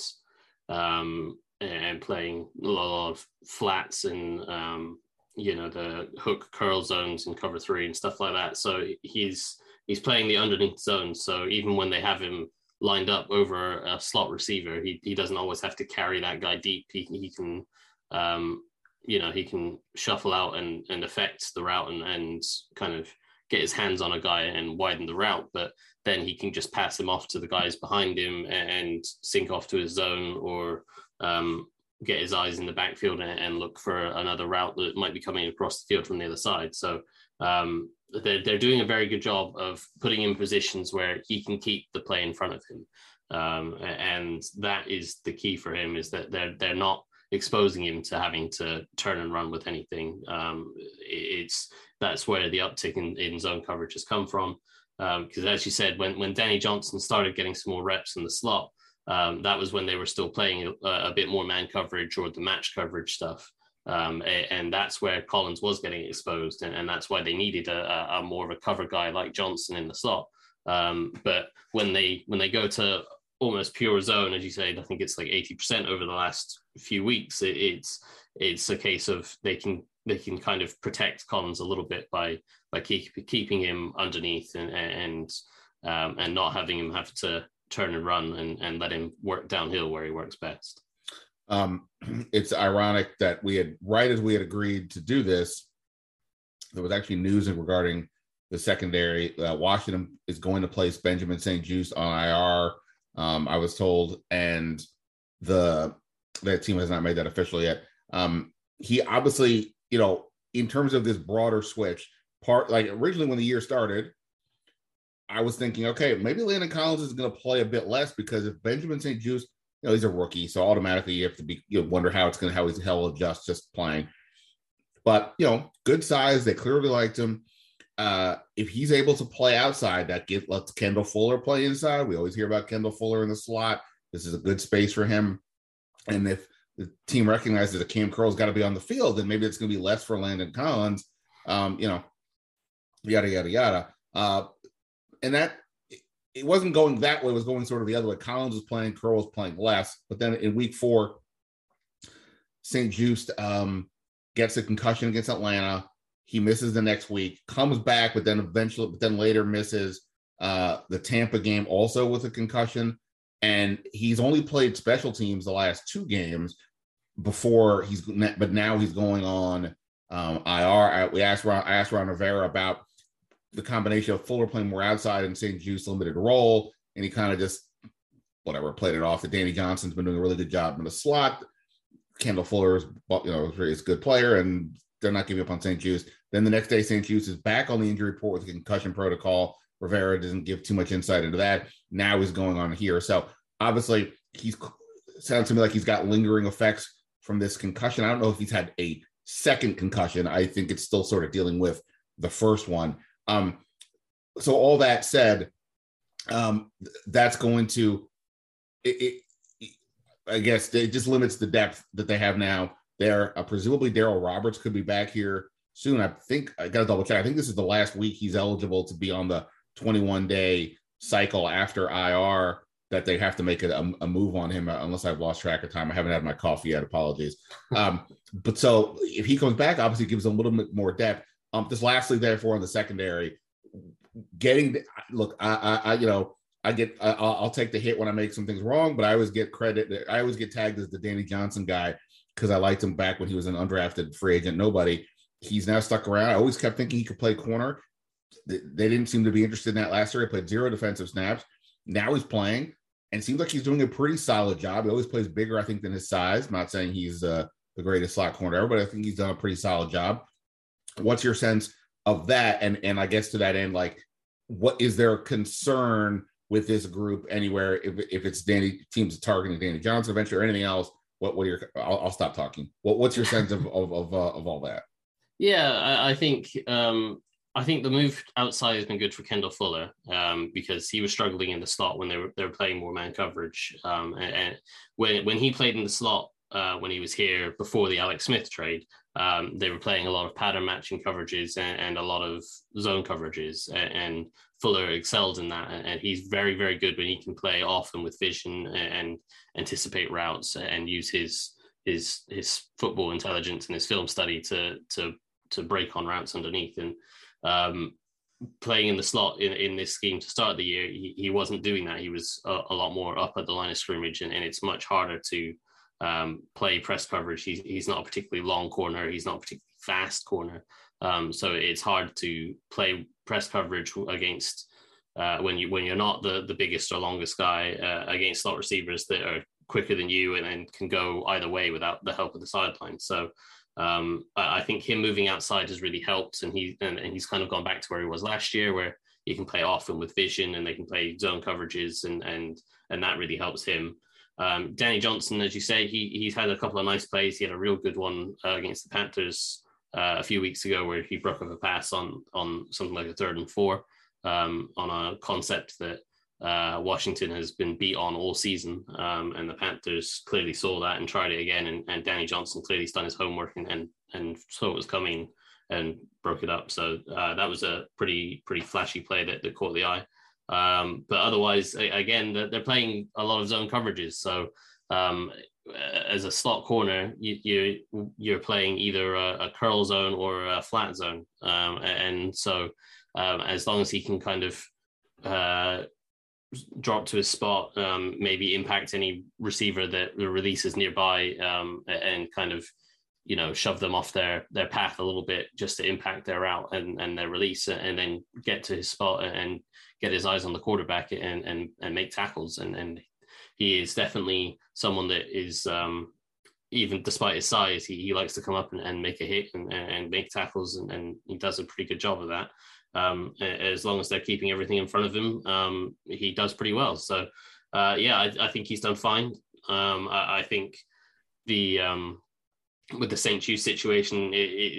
playing a lot of flats and the hook curl zones in cover 3 and stuff like that. So he's playing the underneath zones. So even when they have him lined up over a slot receiver, he doesn't always have to carry that guy deep. He can he can shuffle out and affect the route and kind of get his hands on a guy and widen the route, but then he can just pass him off to the guys behind him and sink off to his zone, or get his eyes in the backfield and look for another route that might be coming across the field from the other side. So they're doing a very good job of putting him in positions where he can keep the play in front of him. And that is the key for him, is that they're not exposing him to having to turn and run with anything. That's where the uptick in zone coverage has come from. Because as you said, when Danny Johnson started getting some more reps in the slot, that was when they were still playing a bit more man coverage or the match coverage stuff. And that's where Collins was getting exposed. And that's why they needed a more of a cover guy like Johnson in the slot. But when they go to almost pure zone, as you say, I think it's like 80% over the last few weeks. It's a case of they can kind of protect Collins a little bit by keeping him underneath and not having him have to turn and run and let him work downhill where he works best. It's ironic that right as we had agreed to do this, there was actually news regarding the secondary. Washington is going to place Benjamin St-Juste on IR. I was told, and that team has not made that official yet. He obviously, in terms of this broader switch, originally when the year started, I was thinking, okay, maybe Landon Collins is going to play a bit less, because if Benjamin St-Juste, he's a rookie, so automatically you have to be, wonder how he'll adjust just playing. But good size, they clearly liked him. If he's able to play outside, lets Kendall Fuller play inside. We always hear about Kendall Fuller in the slot. This is a good space for him. And if the team recognizes that Cam Curl's got to be on the field, then maybe it's going to be less for Landon Collins. Yada yada yada. And that it wasn't going that way; it was going sort of the other way. Collins was playing, Curl was playing less. But then in week 4, St-Juste gets a concussion against Atlanta. He misses the next week, comes back, but then later misses the Tampa game also with a concussion. And he's only played special teams the last 2 games but now he's going on IR. I asked Ron Rivera about the combination of Fuller playing more outside and St-Juste limited role, and he kind of just played it off. That Danny Johnson's been doing a really good job in the slot. Kendall Fuller is a good player, and they're not giving up on St-Juste. Then the next day, St-Juste is back on the injury report with a concussion protocol. Rivera doesn't give too much insight into that. Now he's going on here. So obviously, sounds to me like he's got lingering effects from this concussion. I don't know if he's had a second concussion. I think it's still sort of dealing with the first one. So all that said, that's going to I guess it just limits the depth that they have now. There, presumably Daryl Roberts could be back here soon. I think I got to double check. I think this is the last week he's eligible to be on the 21-day cycle after IR that they have to make a move on him, unless I've lost track of time. I haven't had my coffee yet. Apologies. But so if he comes back, obviously it gives a little bit more depth. Just lastly, therefore, in the secondary, I'll take the hit when I make some things wrong, but I always get credit. I always get tagged as the Danny Johnson guy because I liked him back when he was an undrafted free agent. Nobody. He's now stuck around. I always kept thinking he could play corner. They didn't seem to be interested in that last year. He played 0 defensive snaps. Now he's playing and seems like he's doing a pretty solid job. He always plays bigger, I think, than his size. I'm not saying he's the greatest slot corner ever, but I think he's done a pretty solid job. What's your sense of that? And I guess to that end, like, what is there a concern with this group anywhere if it's teams targeting Danny Johnson eventually or anything else? I'll stop talking. What's your sense of all that? Yeah, I think the move outside has been good for Kendall Fuller because he was struggling in the slot when they were playing more man coverage. And when he played in the slot when he was here before the Alex Smith trade, they were playing a lot of pattern matching coverages and a lot of zone coverages, and Fuller excelled in that. And he's very, very good when he can play often with vision and anticipate routes and use his football intelligence and his film study to break on routes underneath. And playing in the slot in this scheme to start the year, he wasn't doing that. He was a lot more up at the line of scrimmage, and it's much harder to play press coverage. He's not a particularly long corner. He's not a particularly fast corner. So it's hard to play press coverage against when you're not the biggest or longest guy against slot receivers that are quicker than you and can go either way without the help of the sideline. So I think him moving outside has really helped, and he's kind of gone back to where he was last year, where he can play often with vision and they can play zone coverages, and that really helps him. Danny Johnson, as you say, he's had a couple of nice plays. He had a real good one against the Panthers a few weeks ago where he broke up a pass on something like a 3rd and 4 on a concept that Washington has been beat on all season, and the Panthers clearly saw that and tried it again, and Danny Johnson clearly has done his homework and saw it was coming and broke it up. So that was a pretty flashy play that caught the eye. But otherwise, again, they're playing a lot of zone coverages. So as a slot corner, you're playing either a curl zone or a flat zone, and so as long as he can kind of drop to his spot, maybe impact any receiver that releases nearby, and kind of shove them off their path a little bit just to impact their route and their release, and then get to his spot and get his eyes on the quarterback and make tackles. And he is definitely someone that is, even despite his size, he likes to come up and make a hit and make tackles, and he does a pretty good job of that. As long as they're keeping everything in front of him, he does pretty well. So I think he's done fine. I think with the St. Jude situation,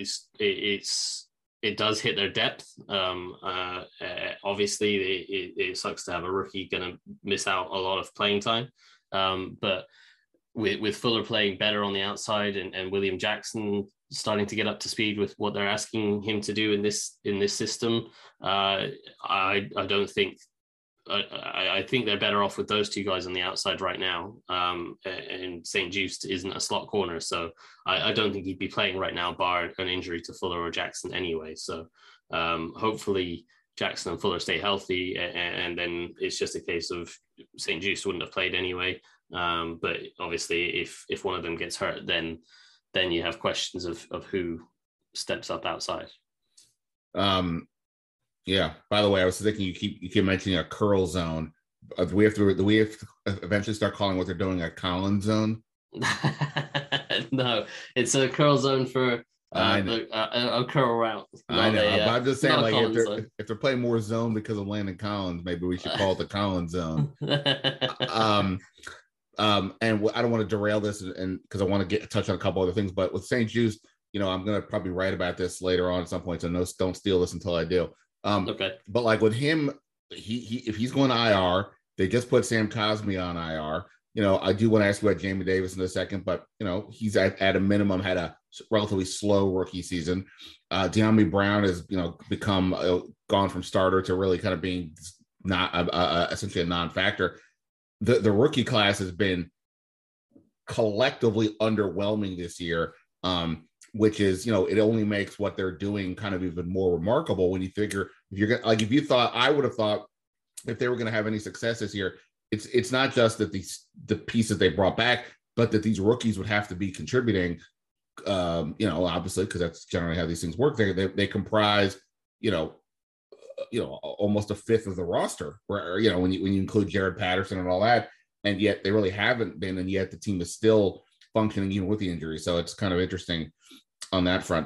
it does hit their depth. Obviously, it sucks to have a rookie going to miss out a lot of playing time. But with Fuller playing better on the outside and William Jackson starting to get up to speed with what they're asking him to do in this system, I don't think. I think they're better off with those two guys on the outside right now. And St. Juste isn't a slot corner, so I don't think he'd be playing right now, bar an injury to Fuller or Jackson anyway. So hopefully Jackson and Fuller stay healthy, and then it's just a case of St. Juste wouldn't have played anyway. But obviously, if one of them gets hurt, then you have questions of who steps up outside. Yeah. By the way, I was thinking you keep mentioning a curl zone. Do we have to eventually start calling what they're doing a Collins zone? No, it's a curl zone for a curl route. I know. But I'm just saying, like, if they're playing more zone because of Landon Collins, maybe we should call it the Collins zone. And I don't want to derail this, and because I want to touch on a couple other things. But with St. Juste, I'm going to probably write about this later on at some point. So don't steal this until I do. Okay. But like with him, he if he's going to IR, They just put Sam Cosmi on IR. I do want to ask you about Jamin Davis in a second, but he's at a minimum had a relatively slow rookie season. De'Ami Brown has become gone from starter to really kind of being not essentially a non-factor. The rookie class has been collectively underwhelming this year, which is it only makes what they're doing kind of even more remarkable when you figure I would have thought if they were going to have any success this year, it's not just that the pieces they brought back, but that these rookies would have to be contributing. Obviously, because that's generally how these things work. They comprise, almost a fifth of the roster. Where when you include Jared Patterson and all that, and yet they really haven't been, and yet the team is still functioning even with the injury. So it's kind of interesting on that front.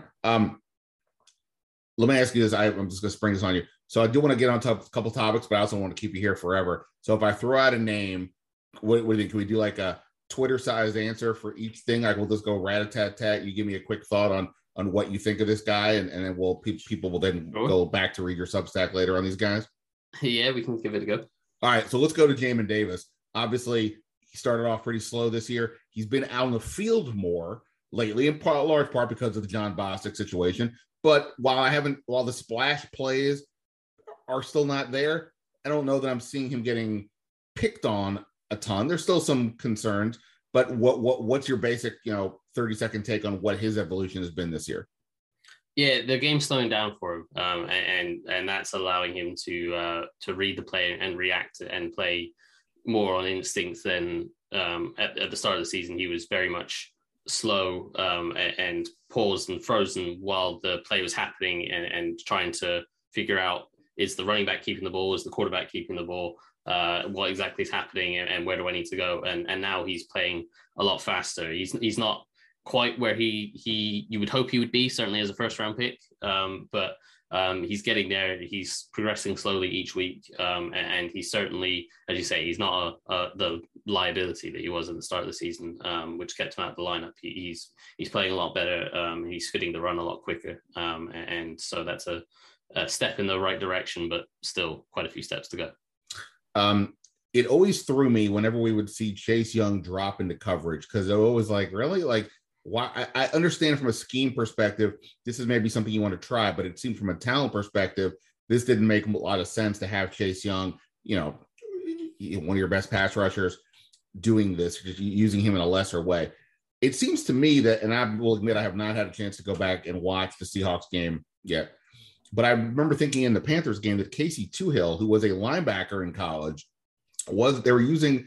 Let me ask you this. I'm just going to spring this on you. So I do want to get on top of a couple topics, but I also want to keep you here forever. So if I throw out a name, what do you think? Can we do like a Twitter-sized answer for each thing? Like we'll just go rat-a-tat-tat. You give me a quick thought on what you think of this guy, and then people will then go back to read your Substack later on these guys. Yeah, we can give it a go. All right, so let's go to Jamin Davis. Obviously, he started off pretty slow this year. He's been out in the field more lately, in large part because of the John Bostic situation. But while the splash plays are still not there, I don't know that I'm seeing him getting picked on a ton. There's still some concerns, but what's your basic 30-second take on what his evolution has been this year? Yeah, the game's slowing down for him, and that's allowing him to read the play and react and play more on instinct than at the start of the season. He was very much slow and paused and frozen while the play was happening and trying to figure out, is the running back keeping the ball? Is the quarterback keeping the ball? What exactly is happening and where do I need to go? And now he's playing a lot faster. He's not quite where you would hope he would be, certainly as a first round pick. But he's getting there. He's progressing slowly each week. And he's certainly, as you say, he's not the liability that he was at the start of the season, which kept him out of the lineup. He's playing a lot better. He's fitting the run a lot quicker. And so that's a step in the right direction, but still quite a few steps to go. It always threw me whenever we would see Chase Young drop into coverage, because it was like, really? Like, why? I understand from a scheme perspective, this is maybe something you want to try, but it seemed from a talent perspective, this didn't make a lot of sense to have Chase Young, one of your best pass rushers, doing this, just using him in a lesser way. It seems to me that, and I will admit I have not had a chance to go back and watch the Seahawks game yet, but I remember thinking in the Panthers game that Casey Toohill, who was a linebacker in college, they were using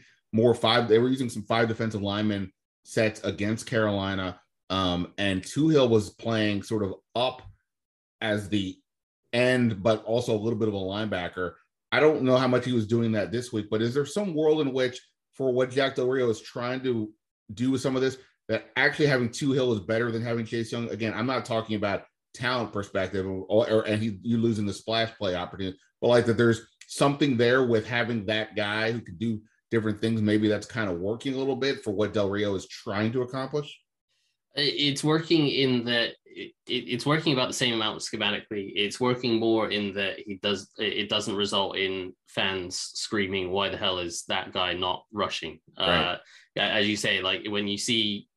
some five defensive linemen sets against Carolina. And Toohill was playing sort of up as the end, but also a little bit of a linebacker. I don't know how much he was doing that this week, but is there some world in which, for what Jack Del Rio is trying to do with some of this, that actually having Toohill is better than having Chase Young? Again, I'm not talking about talent perspective and you losing the splash play opportunity, but like that there's something there with having that guy who could do different things. Maybe that's kind of working a little bit for what Del Rio is trying to accomplish. It's working in that it's working about the same amount schematically. It's working more in that it doesn't result in fans screaming, why the hell is that guy not rushing? Right. As you say, like when you see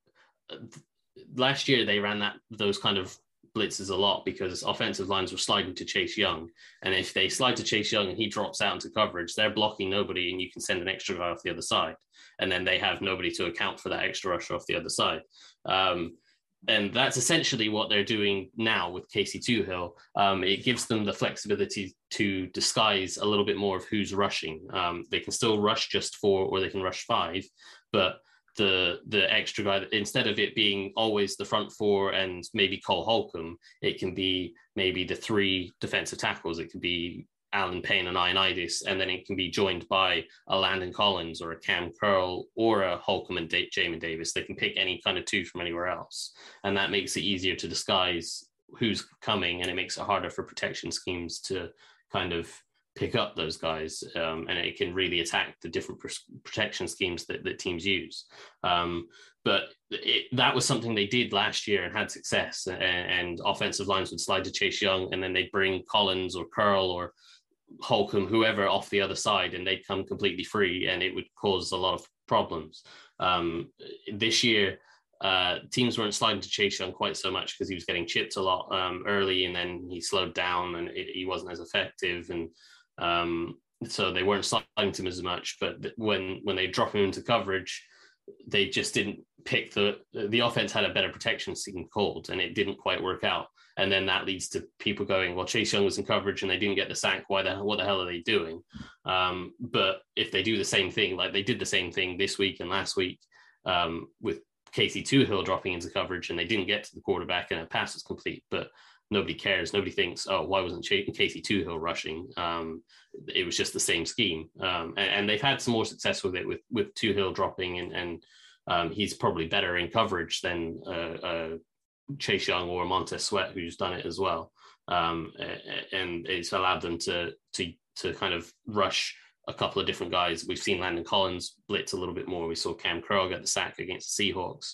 last year, they ran those kind of blitzes a lot because offensive lines were sliding to Chase Young. And if they slide to Chase Young and he drops out into coverage, they're blocking nobody and you can send an extra guy off the other side. And then they have nobody to account for that extra rusher off the other side. And that's essentially what they're doing now with Casey Toohill. It gives them the flexibility to disguise a little bit more of who's rushing. They can still rush just 4 or they can rush 5, but the extra guy, instead of it being always the front 4 and maybe Cole Holcomb, it can be maybe the 3 defensive tackles. It could be Alan Payne and Ioannidis, and then it can be joined by a Landon Collins or a Cam Curl or a Holcomb and Jamin Davis. They can pick any kind of 2 from anywhere else. And that makes it easier to disguise who's coming, and it makes it harder for protection schemes to kind of pick up those guys, and it can really attack the different protection schemes that teams use. But that was something they did last year and had success, and offensive lines would slide to Chase Young, and then they'd bring Collins or Curl or Holcomb, whoever off the other side, and they'd come completely free, and it would cause a lot of problems. This year, teams weren't sliding to Chase Young quite so much because he was getting chipped a lot early, and then he slowed down and he wasn't as effective, and so they weren't sliding to him as much. But when they drop him into coverage, they just didn't pick the offense had a better protection scheme called, and it didn't quite work out. And then that leads to people going, well, Chase Young was in coverage and they didn't get the sack. What the hell are they doing? But if they do the same thing, like they did the same thing this week and last week with Casey Toohill dropping into coverage, and they didn't get to the quarterback and a pass was complete, but nobody cares. Nobody thinks, oh, why wasn't Casey Toohill rushing? It was just the same scheme. And they've had some more success with it with Toohill dropping, and he's probably better in coverage than Chase Young or Montez Sweat, who's done it as well. And it's allowed them to kind of rush a couple of different guys. We've seen Landon Collins blitz a little bit more. We saw Cam Crow get the sack against the Seahawks.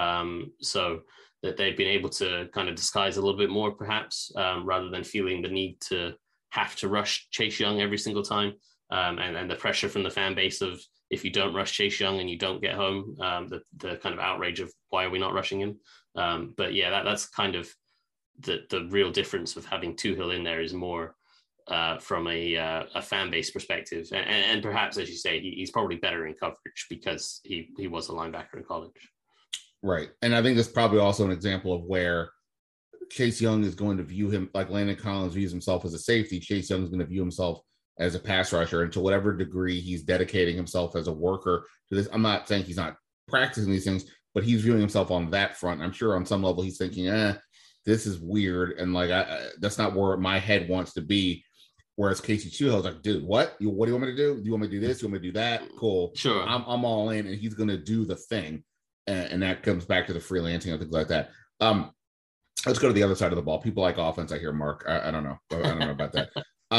So that they've been able to kind of disguise a little bit more, perhaps, rather than feeling the need to have to rush Chase Young every single time. And the pressure from the fan base of, if you don't rush Chase Young and you don't get home, the kind of outrage of why are we not rushing him? But yeah, that's kind of the real difference of having Toohill in there is more from a fan base perspective. And perhaps, as you say, he's probably better in coverage because he was a linebacker in college. Right. And I think that's probably also an example of where Chase Young is going to view him like Landon Collins views himself as a safety. Chase Young is going to view himself as a pass rusher, and to whatever degree he's dedicating himself as a worker to this. I'm not saying he's not practicing these things, but he's viewing himself on that front. I'm sure on some level he's thinking, this is weird. And like, that's not where my head wants to be. Whereas Casey Toohill is like, dude, what do you want me to do? Do you want me to do this? Do you want me to do that? Cool. Sure. I'm all in, and he's going to do the thing. And that comes back to the freelancing and things like that. Let's go to the other side of the ball. People like offense, I hear, Mark. I don't know. I don't know about that.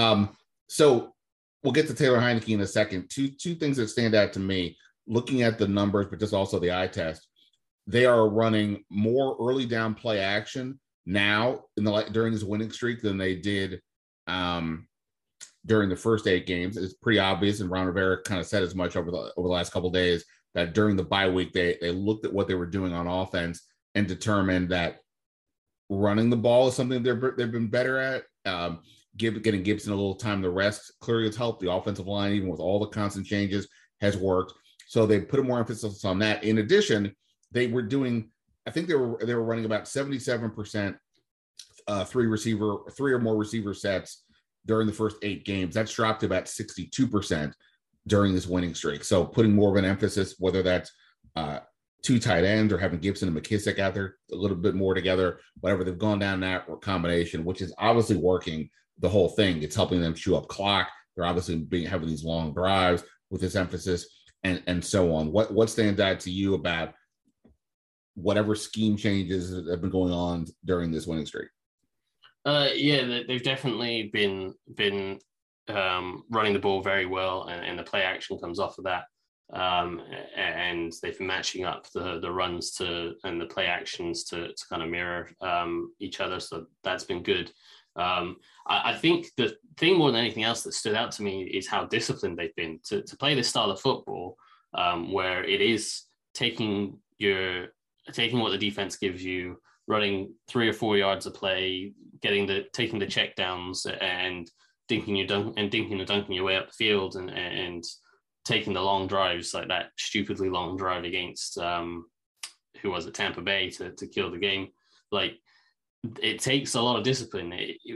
So we'll get to Taylor Heinicke in a second. Two things that stand out to me, looking at the numbers, but just also the eye test. They are running more early down play action now during this winning streak than they did during the first 8 games. It's pretty obvious, and Ron Rivera kind of said as much over the last couple of days, that during the bye week they looked at what they were doing on offense and determined that running the ball is something they've been better at. Getting Gibson a little time to rest clearly has helped. The offensive line, even with all the constant changes, has worked. So they put more emphasis on that. In addition, they were doing, I think they were running about 77% three or more receiver sets during the first 8 games. That's dropped to about 62% during this winning streak. So putting more of an emphasis, whether that's 2 tight ends or having Gibson and McKissick out there a little bit more together, whatever, they've gone down that combination, which is obviously working the whole thing. It's helping them chew up clock. They're obviously having these long drives with this emphasis and so on. What stands out to you about whatever scheme changes that have been going on during this winning streak? Yeah, they've definitely been running the ball very well, and the play action comes off of that. And they've been matching up the runs and the play actions to kind of mirror each other. So that's been good. I think the thing more than anything else that stood out to me is how disciplined they've been to play this style of football, where it is taking what the defense gives you, running 3 or 4 yards of play, taking the check downs and dinking and dunking your way up the field, and taking the long drives, like that stupidly long drive against Tampa Bay to kill the game. Like, it takes a lot of discipline.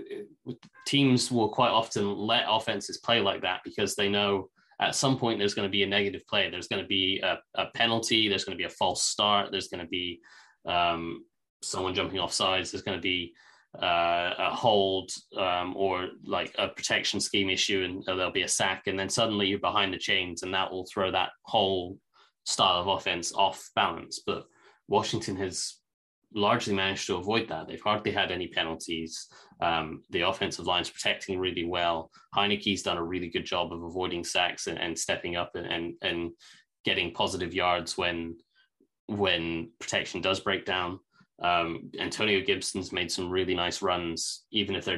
Teams will quite often let offenses play like that because they know at some point there's going to be a negative play. There's going to be a penalty. There's going to be a false start. There's going to be someone jumping off sides. There's going to be a hold or like a protection scheme issue, and there'll be a sack, and then suddenly you're behind the chains, and that will throw that whole style of offense off balance. But Washington has largely managed to avoid that. They've hardly had any penalties. The offensive line's protecting really well. Heinicke's done a really good job of avoiding sacks and stepping up and getting positive yards when protection does break down. Antonio Gibson's made some really nice runs, even if they're just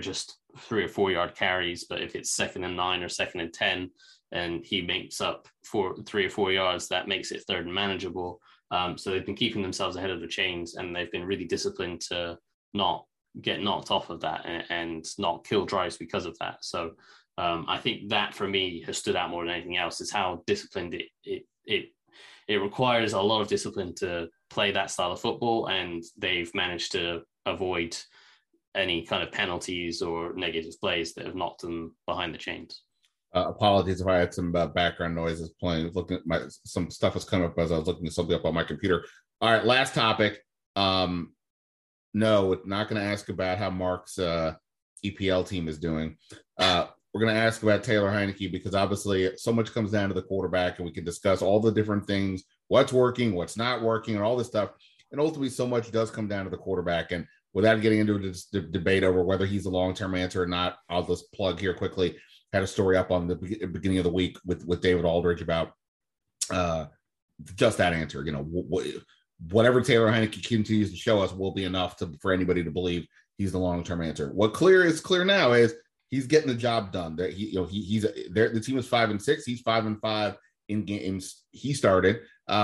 3 or 4 yard carries, but if it's 2nd and 9 or 2nd and 10, and he makes up 3 or 4 yards, that makes it 3rd and manageable. So they've been keeping themselves ahead of the chains, and they've been really disciplined to not get knocked off of that and not kill drives because of that. So I think that for me has stood out more than anything else, is how disciplined it requires a lot of discipline to play that style of football, and they've managed to avoid any kind of penalties or negative plays that have knocked them behind the chains. Apologies if I had some background noises playing. Looking at some stuff was coming up as I was looking at something up on my computer. All right, last topic. No, we're not going to ask about how Mark's EPL team is doing. We're going to ask about Taylor Heinicke, because obviously so much comes down to the quarterback, and we can discuss all the different things, what's working, what's not working, and all this stuff. And ultimately, so much does come down to the quarterback. And without getting into this debate over whether he's a long-term answer or not, I'll just plug here quickly. Had a story up on the beginning of the week with David Aldridge about just that answer. You know, whatever Taylor Heinicke continues to show us will be enough for anybody to believe he's the long-term answer. What is clear now is he's getting the job done. That he's there. The team is 5-6. He's 5-5 in games he started.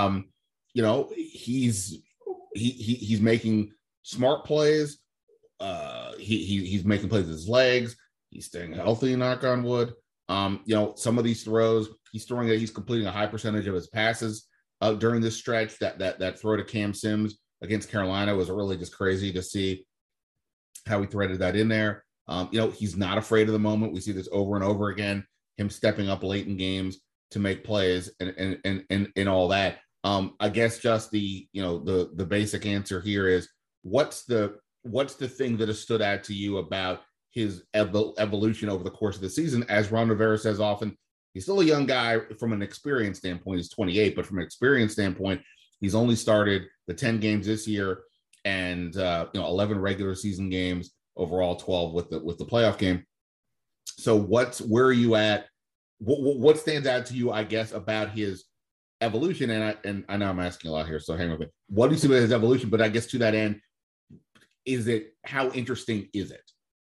He's making smart plays. He's making plays with his legs. He's staying healthy, knock on wood. Some of these throws, he's completing a high percentage of his passes during this stretch. That throw to Cam Sims against Carolina was really just crazy to see how he threaded that in there. He's not afraid of the moment. We see this over and over again, him stepping up late in games to make plays and all that. I guess just the basic answer here is what's the thing that has stood out to you about his evolution over the course of the season? As Ron Rivera says often, he's still a young guy from an experience standpoint. He's 28, but from an experience standpoint, he's only started the 10 games this year and 11 regular season games, overall 12 with the playoff game. So where are you at? What stands out to you, I guess, about his evolution? And I know I'm asking a lot here, so hang with me. What do you see about his evolution? But I guess to that end, how interesting is it?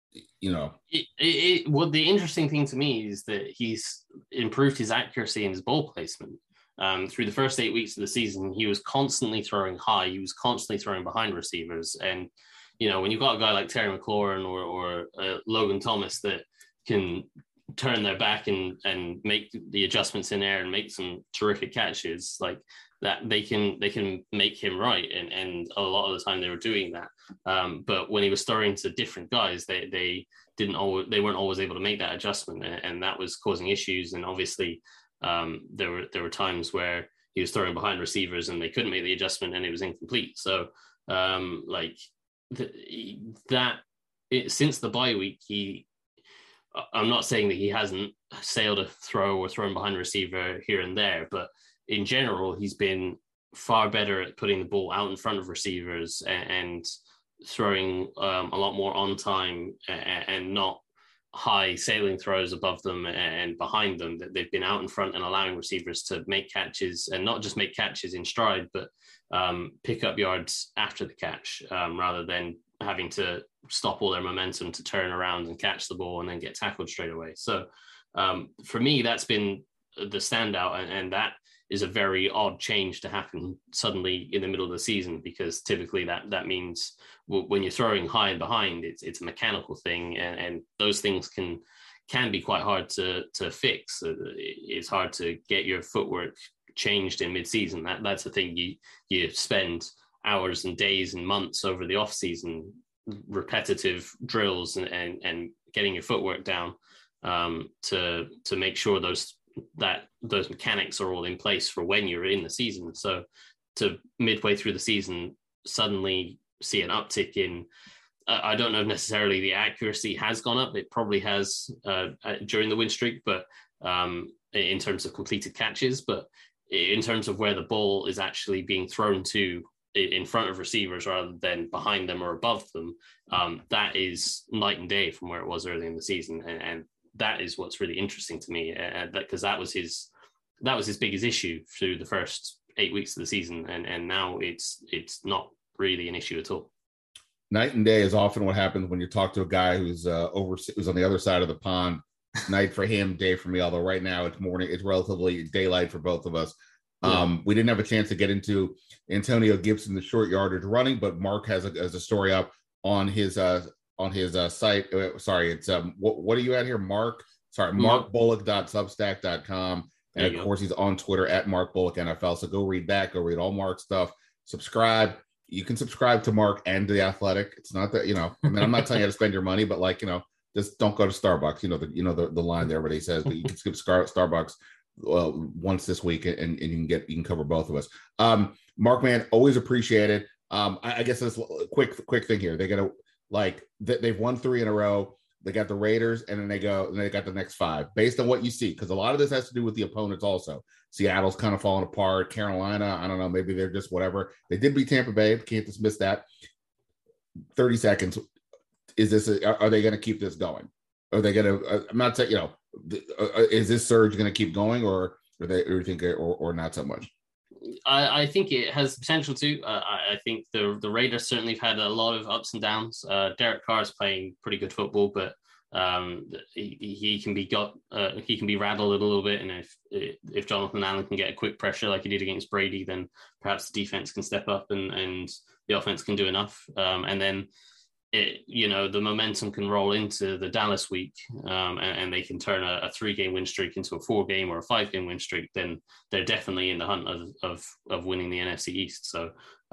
Well, the interesting thing to me is that he's improved his accuracy and his ball placement. Through the first 8 weeks of the season, he was constantly throwing high. He was constantly throwing behind receivers. And, when you've got a guy like Terry McLaurin or Logan Thomas that can turn their back and make the adjustments in air and make some terrific catches like that, they can make him right. And a lot of the time they were doing that. But when he was throwing to different guys, they weren't always able to make that adjustment, and that was causing issues. And obviously there were times where he was throwing behind receivers and they couldn't make the adjustment and it was incomplete. So since the bye week, I'm not saying that he hasn't sailed a throw or thrown behind a receiver here and there, but in general, he's been far better at putting the ball out in front of receivers and throwing a lot more on time and not high sailing throws above them and behind them. That they've been out in front and allowing receivers to make catches, and not just make catches in stride, but pick up yards after the catch rather than having to stop all their momentum to turn around and catch the ball and then get tackled straight away. So for me, that's been the standout, and that is a very odd change to happen suddenly in the middle of the season, because typically that means when you're throwing high and behind, it's a mechanical thing, and those things can be quite hard to fix. It's hard to get your footwork changed in mid-season. That's the thing. You spend hours and days and months over the off season, repetitive drills and getting your footwork down to make sure those mechanics are all in place for when you're in the season. So to midway through the season suddenly see an uptick in I don't know if necessarily the accuracy has gone up. It probably has during the win streak, but in terms of completed catches, but in terms of where the ball is actually being thrown to in front of receivers rather than behind them or above them, that is night and day from where it was early in the season. And that is what's really interesting to me, because that was his biggest issue through the first 8 weeks of the season, and now it's not really an issue at all. night and day is often what happens when you talk to a guy who's who's on the other side of the pond. Night for him, day for me. Although right now it's morning, it's relatively daylight for both of us. We didn't have a chance to get into Antonio Gibson, the short yardage running, but Mark has a story up on his site. Sorry, it's what are you at here, Mark? Sorry, markbullock.substack.com. And of course, he's on Twitter at Mark Bullock NFL. So go read that. Go read all Mark's stuff. Subscribe. You can subscribe to Mark and The Athletic. It's not that, I'm not telling you how to spend your money, but just don't go to Starbucks. The line there, everybody says, but you can skip Starbucks once this week, and you can cover both of us. Mark, man, always appreciate it. I guess this quick thing here. They're gonna they've won 3 in a row. They got the Raiders, and then they got the next 5 based on what you see, because a lot of this has to do with the opponents also. Seattle's kind of falling apart. Carolina, I don't know, maybe they're just whatever. They did beat Tampa Bay. Can't dismiss that. 30 seconds. Are they going to keep this going? Are they going to? I'm not saying, is this surge going to keep going, or not so much? I think it has potential to. I think the Raiders certainly have had a lot of ups and downs. Derek Carr is playing pretty good football, but he can be rattled a little bit. And if Jonathan Allen can get a quick pressure like he did against Brady, then perhaps the defense can step up and the offense can do enough. And then the momentum can roll into the Dallas week, and they can turn a 3-game win streak into a 4-game or a 5-game win streak. Then they're definitely in the hunt of winning the NFC East. So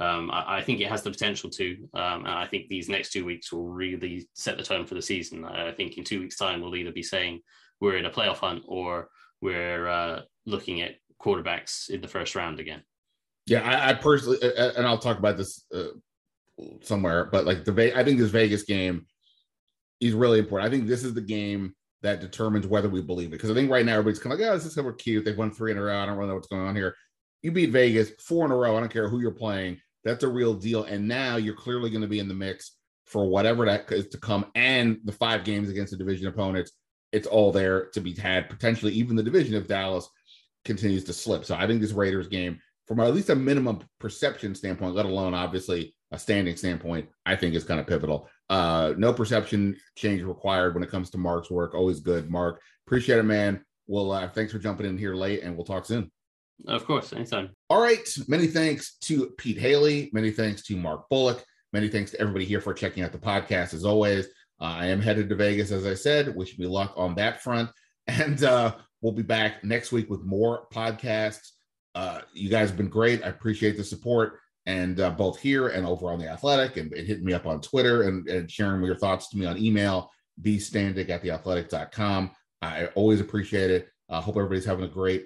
I think it has the potential to, and I think these next 2 weeks will really set the tone for the season. I think in 2 weeks' time, we'll either be saying we're in a playoff hunt or we're looking at quarterbacks in the first round again. Yeah, I personally, and I'll talk about this somewhere, but I think this Vegas game is really important. I think this is the game that determines whether we believe it, because I think right now everybody's kind of this is super cute. They've won 3 in a row. I don't really know what's going on here. You beat Vegas 4 in a row. I don't care who you're playing. That's a real deal. And now you're clearly going to be in the mix for whatever that is to come. And the 5 games against the division opponents, it's all there to be had. Potentially even the division if Dallas continues to slip. So I think this Raiders game, from at least a minimum perception standpoint, let alone obviously a standing standpoint, I think is kind of pivotal. No perception change required when it comes to Mark's work. Always good, Mark. Appreciate it, man. Well, thanks for jumping in here late, and we'll talk soon. Of course, anytime. All right. Many thanks to Pete Hailey. Many thanks to Mark Bullock. Many thanks to everybody here for checking out the podcast. As always, I am headed to Vegas, as I said. Wish me luck on that front. And we'll be back next week with more podcasts. You guys have been great. I appreciate the support. And both here and over on The Athletic, and hitting me up on Twitter and sharing your thoughts to me on email, bstandick@theathletic.com. I always appreciate it. Hope everybody's having a great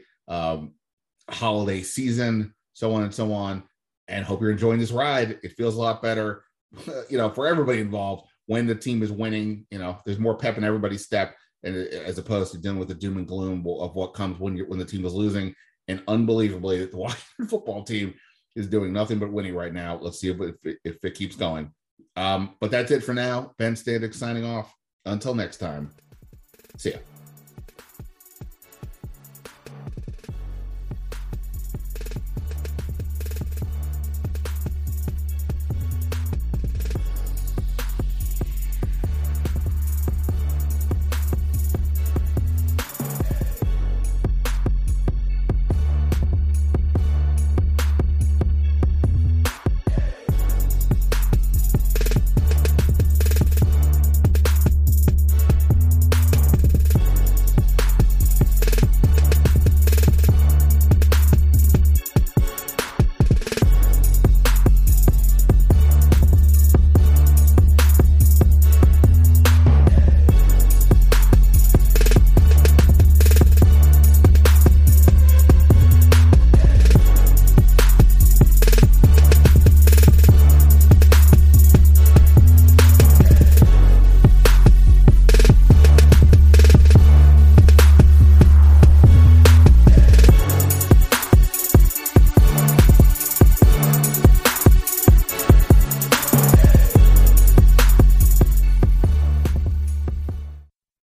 holiday season, so on and so on. And hope you're enjoying this ride. It feels a lot better, for everybody involved when the team is winning. There's more pep in everybody's step, and as opposed to dealing with the doom and gloom of what comes when the team is losing. And unbelievably, the Washington football team is doing nothing but winning right now. Let's see if it keeps going. But that's it for now. Ben Standick signing off. Until next time. See ya.